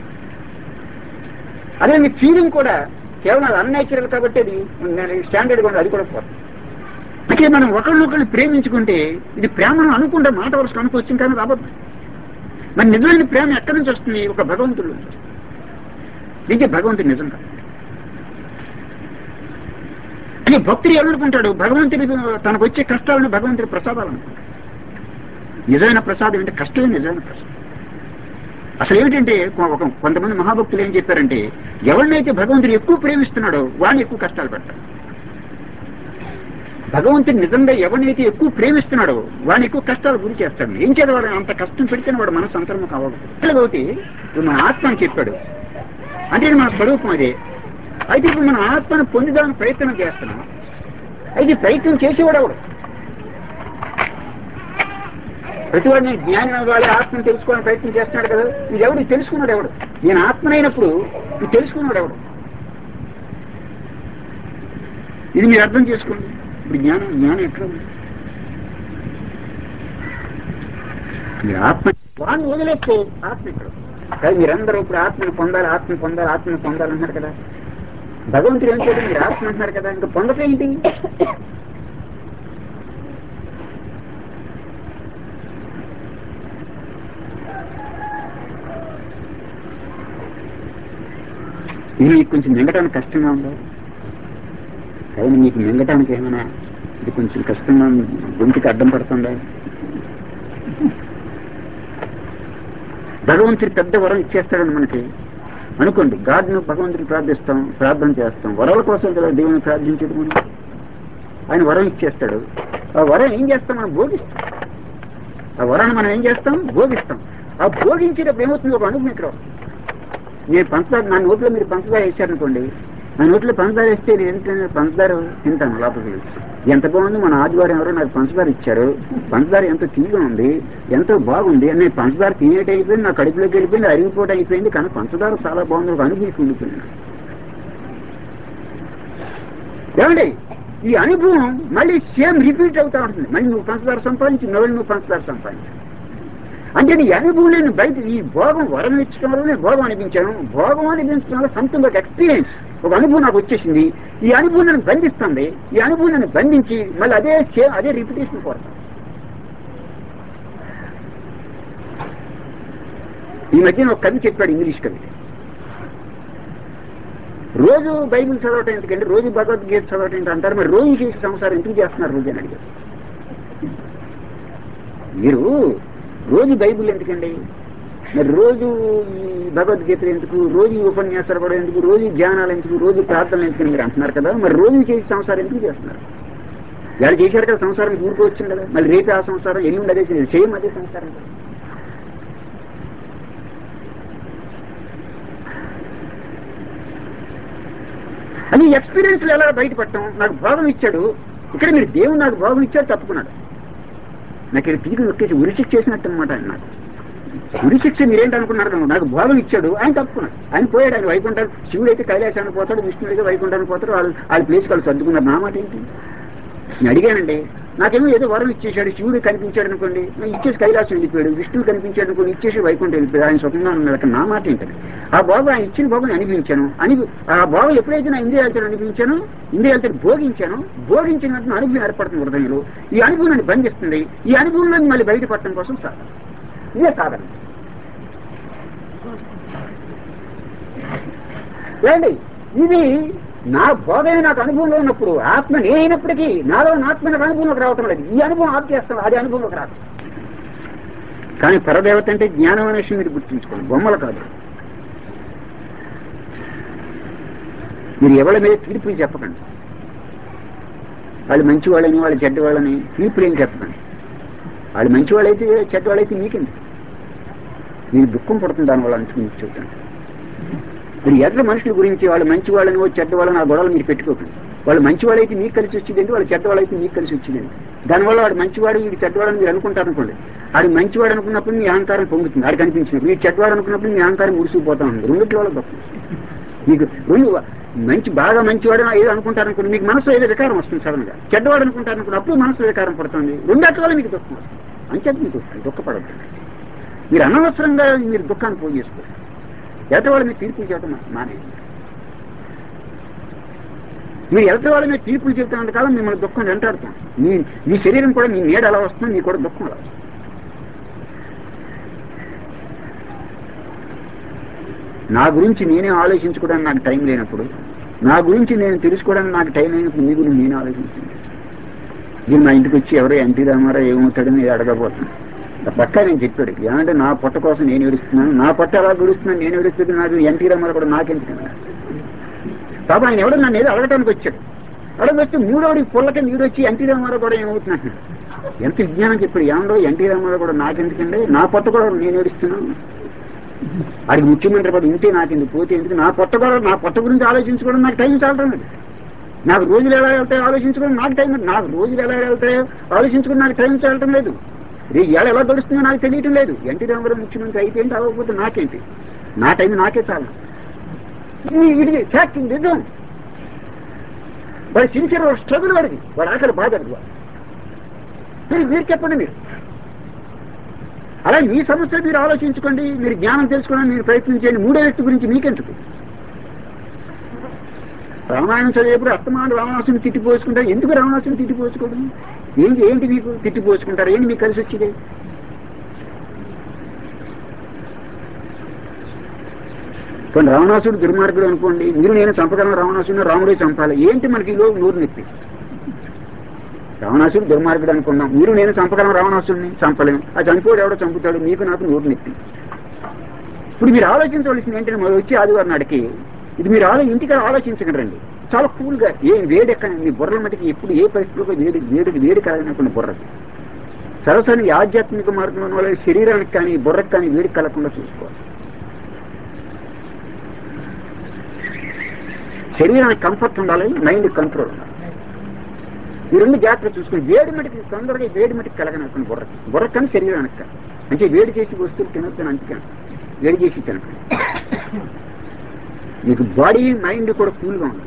అదే మీ ఫీలింగ్ కూడా కేవలం అది అన్నేచురల్ కాబట్టి అది స్టాండర్డ్గా ఉంది, అది కూడా పోతుంది. అంటే మనం ఒకరినొకరిని ప్రేమించుకుంటే ఇది ప్రేమను అనుకుంటే మాట వరుస అనుకోవచ్చు, కానీ అబద్ధం. మరి నిజమైన ప్రేమ ఎక్కడి నుంచి వస్తుంది? ఒక భగవంతుడు నుంచి వస్తుంది. దీనికి భగవంతుడు నిజం కాదు. అని భక్తుడు ఎవరుకుంటాడు? భగవంతుడి తనకు వచ్చే కష్టాలను భగవంతుడి ప్రసాదాలు అనుకుంటాడు. నిజమైన ప్రసాదం అంటే కష్టమే నిజమైన ప్రసాదం. అసలు ఏమిటంటే కొంతమంది మహాభక్తులు ఏం చెప్పారంటే, ఎవరినైతే భగవంతుడు ఎక్కువ ప్రేమిస్తున్నాడో వాడిని ఎక్కువ కష్టాలు పెడతాడు. భగవంతుడు నిజంగా ఎవరినైతే ఎక్కువ ప్రేమిస్తున్నాడో వాడిని ఎక్కువ కష్టాలు గురి చేస్తాడు. ఏం చేయాలి? అంత కష్టం పెడితేనే వాడు మనసు అంతర్ముఖం అవ్వకపోతే. ఒకటి మన ఆత్మ అని చెప్పాడు అంటే మన స్వరూపం అదే. అయితే ఇప్పుడు మన ఆత్మను పొందడానికి ప్రయత్నం చేస్తున్నాం. అయితే ప్రయత్నం చేసేవాడు ఎవడు? ప్రతివాడు నేను జ్ఞానం అవ్వాలి, ఆత్మను తెలుసుకోవాలని ప్రయత్నం చేస్తున్నాడు కదా. ఇది ఎవడు తెలుసుకున్నాడు? ఎవడు? నేను ఆత్మనైనప్పుడు ఇది తెలుసుకున్నాడు ఎవడు? ఇది మీరు అర్థం చేసుకోండి. ఇప్పుడు జ్ఞానం ఎక్కడ ఉంది? మీరు ఆత్మ వాడిని వదిలేస్తే ఆత్మ ఎక్కడ? కానీ మీరందరూ ఇప్పుడు ఆత్మను పొందాలన్నారు కదా. భగవంతుడు ఏం చేయడం? మీరు ఆత్మ అంటున్నారు కదా, ఇంకా పొందటేంటి? ఇది మీకు కొంచెం మింగటానికి కష్టంగా ఉందా? కానీ మీకు మింగటానికి ఏమైనా ఇది కొంచెం కష్టంగా గొంతుకి అడ్డం పడుతుందా? భగవంతుడు పెద్ద వరం ఇచ్చేస్తాడని మనకి అనుకోండి. గాడ్ను భగవంతుడిని ప్రార్థన చేస్తాం. వరాల కోసం కదా దేవుని ప్రార్థించేది. మనం ఆయన వరం ఇచ్చేస్తాడు. ఆ వరం ఏం చేస్తాం? మనం భోగిస్తాం. ఆ వరాన్ని మనం ఏం చేస్తాం? భోగిస్తాం. ఆ భోగించేటప్పుడు ఏమవుతుంది? ఒక అనుభవం ఇక్కడ. నేను పంచదార నా నోట్లో మీరు పంచదార వేసారనుకోండి, నా నోట్లో పంచదార వేస్తే నేను ఏంటంటే పంచదార తింటాను లోపలికి. ఎంత బాగుంది, మన ఆదివారం ఎవరో నాకు పంచదార ఇచ్చారు, పంచదార ఎంతో తీగా ఉంది, ఎంతో బాగుంది అని నేను పంచదార తినేట్ అయిపోయింది, నా కడుపులోకి వెళ్ళిపోయింది, అరిగిపోవడం అయిపోయింది. కానీ పంచదార చాలా బాగుంది, ఒక అనుభూతి ఉండిపోయింది. ఏమండి ఈ అనుభవం మళ్ళీ సేమ్ రిపీట్ అవుతూ ఉంటుంది. మళ్ళీ నువ్వు పంచదార సంపాదించి నువ్వు పంచదార సంపాదించు అంటే నీ అనుభవం నేను బయట ఈ భోగం వరం ఇచ్చడం వల్ల నేను భోగం అనిపించాను. భోగం అనిపించడం వల్ల సంథింగ్ ఒక ఎక్స్పీరియన్స్, ఒక అనుభవం నాకు వచ్చేసింది. ఈ అనుభవం నన్ను బంధిస్తుంది. ఈ అనుభవం నన్ను బంధించి మళ్ళీ అదే రిపిటేషన్ కోరుతాను. ఈ మధ్యన ఒక కవి చెప్పాడు, ఇంగ్లీష్ కవి. రోజు బైబిల్ చదవటం ఎందుకంటే, రోజు భగవద్గీత చదవటం ఏంటి అంటారు. మరి రోజు చేసే సంసారం ఎందుకు చేస్తున్నారు రోజు అని అడిగారు. మీరు రోజు బైబిల్ ఎందుకండి, మరి రోజు ఈ భగవద్గీత ఎందుకు, రోజు ఈ ఉపన్యాసాలు కూడా ఎందుకు, రోజు ధ్యానాలు ఎందుకు, రోజు ప్రార్థనలు ఎందుకు మీరు అంటున్నారు కదా. మరి రోజు చేసే సంసారం ఎందుకు చేస్తున్నారు? వాళ్ళు చేశారు కదా సంసారం, ఊరుకోవచ్చింది కదా. మళ్ళీ రేపు ఆ సంసారం, ఎల్లుండి అదే సేమ్ అదే సంసారం కదా. అని ఎక్స్పీరియన్స్లు ఎలా బయటపడటం? నాకు భోగం ఇచ్చాడు, ఇక్కడ మీరు దేవుడు నాకు భోగం ఇచ్చాడు తప్పుకున్నాడు. నాకు ఇక్కడ పీకి నొక్కేసి ఉరిశిక్ష చేసినట్టు అనమాట. ఆయన నాకు ఉరిశిక్ష మీరేంటి అనుకున్నారు? నాకు భోగం ఇచ్చాడు, ఆయన తప్పుకున్నాడు, ఆయన పోయాడు. ఆయన వైకుంఠానికి, శివుడు అయితే కైలాసానికి పోతాడు, విష్ణువు అయితే వైకుంఠానికి పోతాడు. వాళ్ళ ప్లేస్ వాళ్ళు సర్దుకున్నారు. నా మాట ఏంటి? నేను అడిగానండి, నాకేమో ఏదో వరం ఇచ్చేశాడు, శివుడు కనిపించాడు అనుకోండి, ఇచ్చేసి కైలాసం వెళ్ళిపోయాడు, విష్ణువు కనిపించాడు అనుకోండి, ఇచ్చేసి వైకుంఠం వెళ్ళిపోయాడు, ఆయన స్వతంగా ఉన్నాడు. అక్కడ నా మాట ఏంటండి? ఆ భోగం ఆయన ఇచ్చిన భోగం అనిపించాను ఆ భోగం ఎప్పుడైతే నా ఇంద్రియాలతో అనిపించానో, ఇంద్రియాలతో భోగించాను, భోగించినట్టు అనుభవం ఏర్పడుతుంది హృదయంలో. ఈ అనుభవం నన్ను బంధిస్తుంది. ఈ అనుభవంలో మళ్ళీ బయటపడటం కోసం సాధన, ఇదే సాధన. ఏమండి, ఇది నా భోగమే నాకు అనుభవంలో ఉన్నప్పుడు, ఆత్మ నేనైనప్పటికీ నాలో ఆత్మ నాకు అనుభవంలోకి రావటం లేదు. ఈ అనుభవం ఆప్ చేస్తాను, అది అనుభవంలోకి రాదు. కానీ పరదేవత అంటే జ్ఞానం అనే విషయం మీరు గుర్తుంచుకోండి, బొమ్మలు కాదు. మీరు ఎవరి మీద తీర్పులు చెప్పకండి. వాళ్ళు మంచివాళ్ళని, వాళ్ళు చెడ్డవాళ్ళని తీర్పులు ఏం చెప్పకండి. వాళ్ళు మంచివాళ్ళైతే చెడ్డవాళ్ళైతే మీకేంటి? మీరు దుఃఖం పడుతుంది దానివల్ల అనుకుని చెప్తాను. మీరు ఎదురు మనుషుల గురించి వాళ్ళు మంచివాళ్ళని చెడ్డవాళ్ళని ఆ గొడవలు మీరు పెట్టుకోకండి. వాళ్ళు మంచివాళ్ళైతే మీకు కలిసి వచ్చిందండి, వాళ్ళు చెడ్డవాళ్ళైతే మీకు కలిసి వచ్చిందండి. దానివల్ల వాడు మంచివాడు వీడు చెడ్డవాడని మీరు అనుకుంటారు అనుకోండి. ఆడు మంచివాడు అనుకున్నప్పుడు మీ అహంకారం పొంగుతుంది, ఆడు కనిపించినప్పుడు. మీరు చెడ్డవాడు అనుకున్నప్పుడు మీ అహంకారం ముడిసిపోతా ఉంది. రెండిట్లో వాళ్ళ గొప్ప. మీకు రెండు బాగా మంచివాడు ఏదో అనుకుంటారు అనుకోండి, మీకు మనసులో ఏదో వికారం వస్తుంది సడన్ గా. చెడ్డవాడు అనుకుంటారు అనుకోండి, అప్పుడు మనసులో వికారం పడుతుంది. రెండట్ల వల్ల మీకు దుఃఖం వస్తుంది. అంచేత మీకు దుఃఖపడద్దు. మీరు అనవసరంగా మీరు దుఃఖాన్ని పోయి చేసుకోండి. ఎదుటి వాళ్ళ మీద తీర్పులు చెప్పడం మానేయండి. మీరు ఎదుటి వాళ్ళ మీద తీర్పులు చెప్తున్నంత కాలం మిమ్మల్ని దుఃఖం వెంటాడుతుంది. మీ శరీరం కూడా మీ నీడ ఎలా వస్తుంది, మీకు కూడా దుఃఖం అలా వస్తుంది. నా గురించి నేనే ఆలోచించుకోవడానికి నాకు టైం లేనప్పుడు, నా గురించి నేను తెలుసుకోవడానికి నాకు టైం లేనప్పుడు మీ గురించి నేను ఆలోచించింది. నేను మా ఇంటికి వచ్చి ఎవరో ఎన్టీ రామారావు ఏమవుతాడని అడగబోతున్నాను. పక్కా నేను చెప్పాడు ఏమంటే నా పొట్ట కోసం నేను ఏడుస్తున్నాను, నా పొట్ట ఎలా గడుస్తున్నాను, నేను ఏడుస్తుంది, నాకు ఎన్టీ రామారావు కూడా నాకెందుకన్నా. పాప ఆయన ఎవడో నన్ను ఏదో అడగటానికి వచ్చాడు. అడగొస్తే మూడోడికి పొల్లకి నీడు వచ్చి ఎన్టీ రామారావు కూడా ఏమవుతున్నట్టు ఎంత విజ్ఞానం చెప్పాడు. ఏమండో ఎన్టీ రామారావు కూడా నాకెందుకండి, నా పొట్ట కూడా నేను ఏడుస్తున్నాను, అది ముఖ్యమంత్రి కూడా ఇంతే నాకెందుకు, పోతే ఎందుకు, నా పొట్ట గురించి ఆలోచించుకోవడం నాకు టైం చాలడం లేదు. నాకు రోజులు ఎలా వెళ్తాయో ఆలోచించుకోవడం నాకు టైం, నాకు రోజులు ఎలా వెళ్తాయో ఆలోచించుకోవడం నాకు టైం చాలటం లేదు. ఏళ్ళ ఎలా గడుస్తుందో నాకు తెలియటం లేదు. ఎన్టీ రామారావు ముఖ్యమంత్రి అయిపోయింది, అవ్వకపోతే నాకేంటి, నా టైం నాకే చాలు. ఇది ఫ్యాక్ట్, నిజం. వాడు సిన్సియర్, వాడు స్ట్రగుల్, వాడికి వాడు ఆకలి బాధ. మీరు చెప్పండి. మీరు అలా మీ సమస్య మీరు ఆలోచించుకోండి, మీరు జ్ఞానం తెలుసుకోవడానికి మీరు ప్రయత్నించండి. మూడో వ్యక్తి గురించి మీకెందుకు? రామాయణం చదివేప్పుడు అస్తమాను రావణాసుని తిట్టిపోసుకుంటారు. ఎందుకు రావణాసుని తిట్టిపోసుకోవడం? ఏంటి మీకు తిట్టిపోసుకుంటారు? ఏంటి మీకు కలిసి వచ్చింది? కొన్ని రావణాసుడు దుర్మార్గుడు అనుకోండి, మీరు నేను చంపగలను రావణాసుని, రాముడే చంపాలి. ఏంటి మనకి ఈలో నూరు నొప్పి? రావణాసుడు దుర్మార్గుడు అనుకున్నాం, మీరు నేను చంపగలం, రావణాసుడిని చంపలేము. ఆ చంపుకోడు ఎవడో చంపుతాడు, మీకు నాకు నూరు నొప్పి. ఇప్పుడు మీరు ఆలోచించవలసింది ఏంటంటే, మరి వచ్చి ఆదివారం నాటికి ఇది మీరు ఇంటికి ఆలోచించగలరండి. చాలా కూల్గా, ఏం వేడెక్కని మీ బుర్రల మటుకి ఎప్పుడు ఏ పరిస్థితుల్లో వేడి కలగనకుండా బుర్రకి సరసరి ఆధ్యాత్మిక మార్గం వల్ల శరీరానికి కానీ బుర్రకు కానీ వేడి కలగకుండా చూసుకోవాలి. శరీరానికి కంఫర్ట్ ఉండాలి, మైండ్ కంట్రోల్ ఉండాలి. ఈ రెండు జాగ్రత్తగా చూసుకుని వేడి మటుకి తొందరగా వేడి మటుకు కలగనకుండా బుర్రకు కానీ శరీరానికి కానీ అంటే వేడి చేసి వస్తువులు తినొద్దని అంటున్నాను. వేడి చేసి తినకండి. మీకు బాడీ మైండ్ కూడా కూల్గా ఉంటుంది.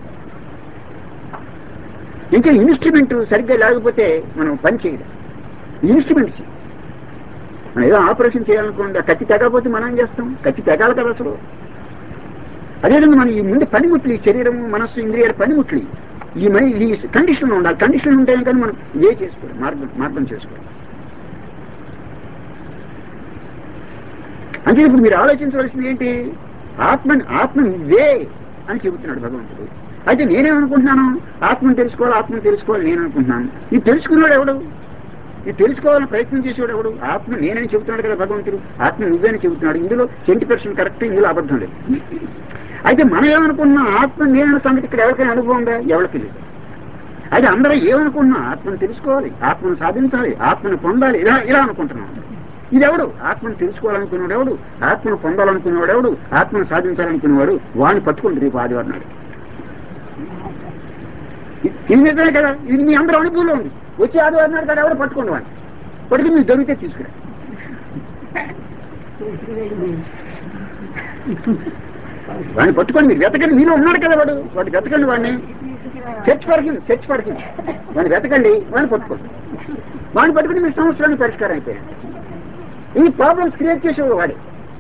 ఇంకా ఇన్స్ట్రుమెంట్ సరిగ్గా లేకపోతే మనం పని చేయలేం. ఇన్స్ట్రుమెంట్స్ మనం ఏదో ఆపరేషన్ చేయాలనుకోండి, కత్తి తెగకపోతే మనం ఏం చేస్తాం? కత్తి తెగాలి కదా అసలు. అదేవిధంగా మనం ఈ ముందు పనిముట్లు, ఈ శరీరం మనస్సు ఇంద్రియాల పనిముట్లు ఈ కండిషన్లో ఉండాలి. కండిషన్లు ఉంటాయి కానీ మనం చేసుకోవాలి, మార్గం చేసుకోవాలి. అంటే ఇప్పుడు మీరు ఆలోచించవలసింది ఏంటి? ఆత్మ వే అని చెబుతున్నాడు భగవంతుడు. అయితే నేనేమనుకుంటున్నాను, ఆత్మను తెలుసుకోవాలి నేను అనుకుంటున్నాను. ఇది తెలుసుకున్నాడు ఎవడు? ఇది తెలుసుకోవాలని ప్రయత్నం చేసేవాడు ఎవడు? ఆత్మ నేనని చెబుతున్నాడు కదా భగవంతుడు, ఆత్మ నువ్వేని చెబుతున్నాడు. ఇందులో 70% కరెక్ట్, ఇందులో అబద్ధం లేదు. అయితే మనం ఏమనుకుంటున్నాం, ఆత్మ నేనన్న సంగతి ఇక్కడ ఎవరికైనా అనుభవం ఉందా? ఎవరికి లేదు. అయితే అందరూ ఏమనుకుంటున్నాం, ఆత్మను తెలుసుకోవాలి, ఆత్మను సాధించాలి, ఆత్మను పొందాలి, ఇలా ఇలా అనుకుంటున్నాం. ఇదెవడు? ఆత్మను తెలుసుకోవాలనుకునేవాడు ఎవడు? ఆత్మను పొందాలనుకునేవాడు ఎవడు? ఆత్మను సాధించాలనుకునేవాడు. వాడిని పట్టుకుంటు రేపు ఆదివారం నాడు. ఇది నిజమే కదా, ఇది మీ అందరూ అనుభవంలో ఉంది. వచ్చి ఆదివారం నాడు కదా ఎవరు పట్టుకోండి, వాడిని పట్టుకుని మీరు దొరికితే తీసుకురా. వాడిని పట్టుకోండి, మీరు వెతకండి, మీలో ఉన్నాడు కదా వాడు వెతకండి, వాడిని చర్చ్ పడుతుంది వాడిని వెతకండి, వాడిని పట్టుకోండి. వాడిని పట్టుకుని మీ సమస్యలను పరిష్కారం అయిపోయాయి. ఈ ప్రాబ్లమ్స్ క్రియేట్ చేసేవాడు వాడే.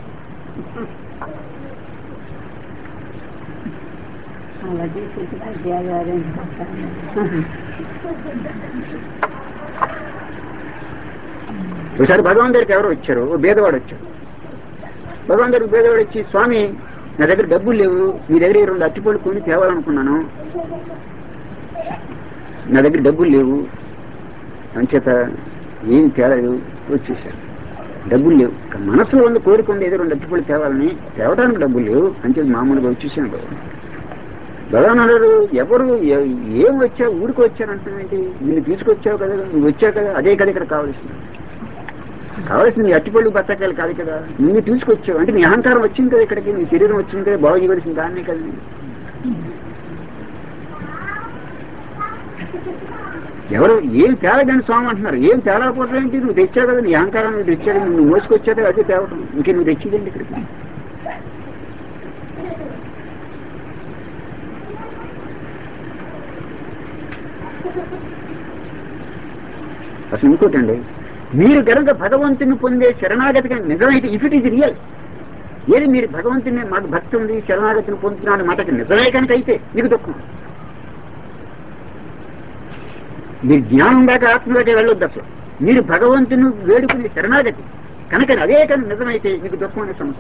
ఒకసారి భగవాన్ దగ్గరికి ఎవరో వచ్చారు, ఓ బేదవాడు వచ్చాడు. భగవాన్ దగ్గరికి బేదవాడు వచ్చి, స్వామి నా దగ్గర డబ్బులు లేవు, మీ దగ్గర 2 అరటిపళ్ళు కొని తేవాలనుకున్నాను, నా దగ్గర డబ్బులు లేవు అంచేత ఏం తేలేదు, వచ్చేసాను. డబ్బులు లేవు, మనసులో ఉంది కోరిక ఉంది, ఏదో 2 అరటిపళ్ళు తేవాలని, తేవడానికి డబ్బులు లేవు అంచేది మామూలుగా వచ్చేసాను. భగవాన్ అన్నాడు, ఎవరు ఏం వచ్చావు, ఊరికి వచ్చానంటే నిన్ను తీసుకొచ్చావు కదా, నువ్వు వచ్చావు కదా, అదే కదా ఇక్కడ కావాల్సింది అట్టిపళ్ళు బత్తకాయలు కాదు కదా, నిన్ను తీసుకొచ్చావు అంటే నీ అహంకారం వచ్చింది కదా ఇక్కడికి, నీ శరీరం వచ్చింది కదా, బాగు చేయవలసింది దాన్నే కదా. ఎవరు ఏం తేలదని స్వామి అంటున్నారు, ఏం తేలకపోవడం ఏంటి, నువ్వు తెచ్చావు కదా, నీ అహంకారం నువ్వు తెచ్చావు, నువ్వు మోసుకొచ్చావు కదా, అదే తేవటం, ఇంకే నువ్వు తెచ్చేదండి ఇక్కడికి. అసలు ఇంకోటండి, మీరు కనుక భగవంతుని పొందే శరణాగతిగా నిజమైతే, ఇఫ్ ఇట్ ఈజ్ రియల్, ఏది మీరు భగవంతుని మాకు భక్తి ఉంది శరణాగతిని పొందుతున్నాను మాటకి నిజమే కనుక అయితే మీకు దుఃఖం. మీరు జ్ఞానం దాకా ఆత్మలోకి వెళ్ళొద్దు. అసలు మీరు భగవంతుని వేడుకునే శరణాగతి కనుక అదే కనుక నిజమైతే మీకు దుఃఖం అనే సమస్య.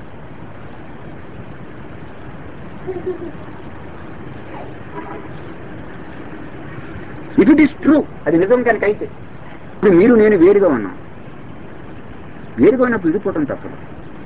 ఇఫ్ ఇట్ ఈస్ ట్రూ, అది నిజం కనుక అయితే. ఇప్పుడు మీరు నేను వేరుగా ఉన్నాం, వేరుగా ఉన్నప్పుడు విడిపోవటం తప్పదు.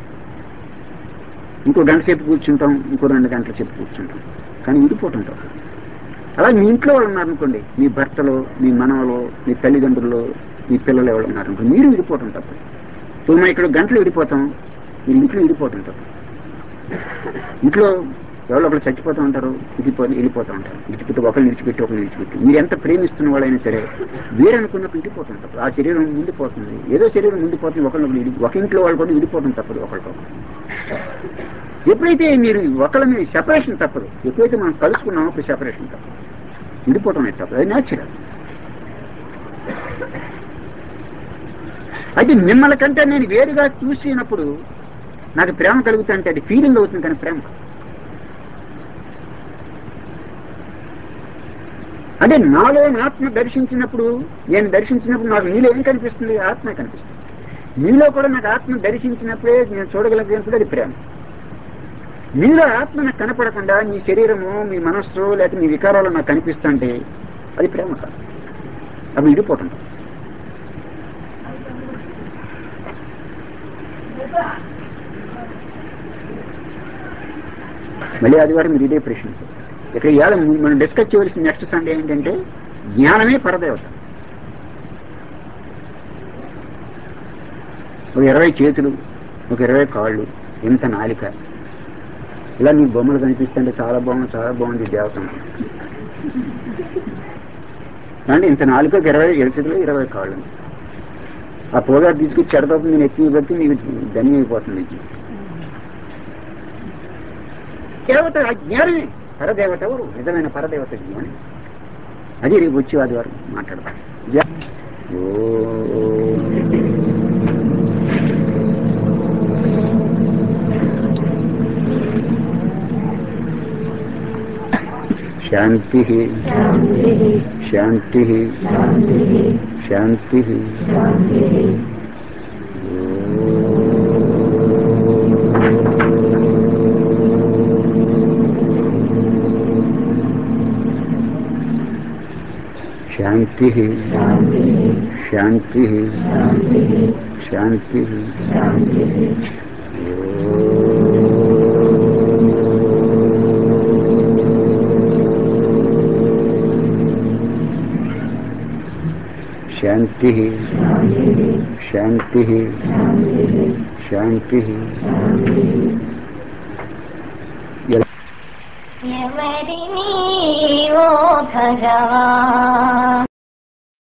ఇంకో గంట సేపు కూర్చుంటాం, ఇంకో 2 గంటల సేపు కూర్చుంటాం, కానీ విడిపోవటం తప్పదు. అలా మీ ఇంట్లో వాళ్ళు ఉన్నారనుకోండి, మీ భర్తలో, మీ మనవలో, మీ తల్లిదండ్రులు, మీ పిల్లలు ఎవరు ఉన్నారనుకోండి, మీరు విడిపోవటం తప్పదు. ఇప్పుడు మనం ఇక్కడ గంటలు విడిపోతాం, మీరు ఇంట్లో విడిపోవటం తప్పదు. ఇంట్లో ఎవరో ఒకరు చచ్చిపోతూ ఉంటారు, వెళ్ళిపోతూ ఉంటారు, ఒకరు విడిచిపెట్టి మీరు ఎంత ప్రేమిస్తున్న వాళ్ళైనా సరే వేరనుకున్నప్పుడు విడిపోతూ ఉంటారు. ఆ శరీరం ముండిపోతుంది, ఏదో శరీరం ముండిపోతుంది, ఒక ఇంట్లో వాళ్ళు కూడా విడిపోవడం తప్పదు ఒకరికొకరు. ఎప్పుడైతే మీరు ఒకళ్ళ మీద సెపరేషన్ తప్పదు, ఎప్పుడైతే మనం కలుసుకున్నామో అప్పుడు సెపరేషన్ తప్పదు, విడిపోవడం అనేది తప్పదు, అది న్యాచురల్. అయితే మిమ్మల్ని కంటే నేను వేరుగా చూసినప్పుడు నాకు ప్రేమ కలుగుతుంటే అది ఫీలింగ్ అవుతుంది, కానీ ప్రేమ అంటే నాలో ఆత్మ దర్శించినప్పుడు, నేను దర్శించినప్పుడు నాకు నీలో ఏం కనిపిస్తుంది, ఆత్మ కనిపిస్తుంది. నీలో కూడా నాకు ఆత్మ దర్శించినప్పుడే నేను చూడగలిగినప్పుడు అది ప్రేమ. నీలో ఆత్మ నాకు కనపడకుండా నీ శరీరము, మీ మనస్సు, లేకపోతే నీ వికారాలు నాకు కనిపిస్తుంటే అది ప్రేమ కాదు, అవి విడిపోతుంటాం. మళ్ళీ ఆదివారం మీరు ఇదే ప్రశ్న. ఇక్కడ ఇవాళ మనం డిస్కస్ చేయవలసిన నెక్స్ట్ సండే ఏంటంటే జ్ఞానమే పరదేవత. ఒక 20 చేతులు, ఒక 20 కాళ్ళు, ఎంత నాలిక, ఇలా మీ బొమ్మలు కనిపిస్తుంటే చాలా బాగుంది దేవత అంటే ఇంత నాలుక 20 చేతులు 20 కాళ్ళు. ఆ పోగా తీసుకొచ్చి చెడతోపు నేను ఎక్కువ బట్టి మీకు ధన్యం అయిపోతుంది. దేవత ఆ జ్ఞానమే పరదేవత, నిజమైన పరదేవత జ్ఞానం. అది రేపు వచ్చి ఆదివారం మాట్లాడతాం. శాంతి శాంతి శాంతి. శాంతి శాంతి శాంతి శాంతి శాంతి శాంతి. ఎవరిని ఓ భగవాన్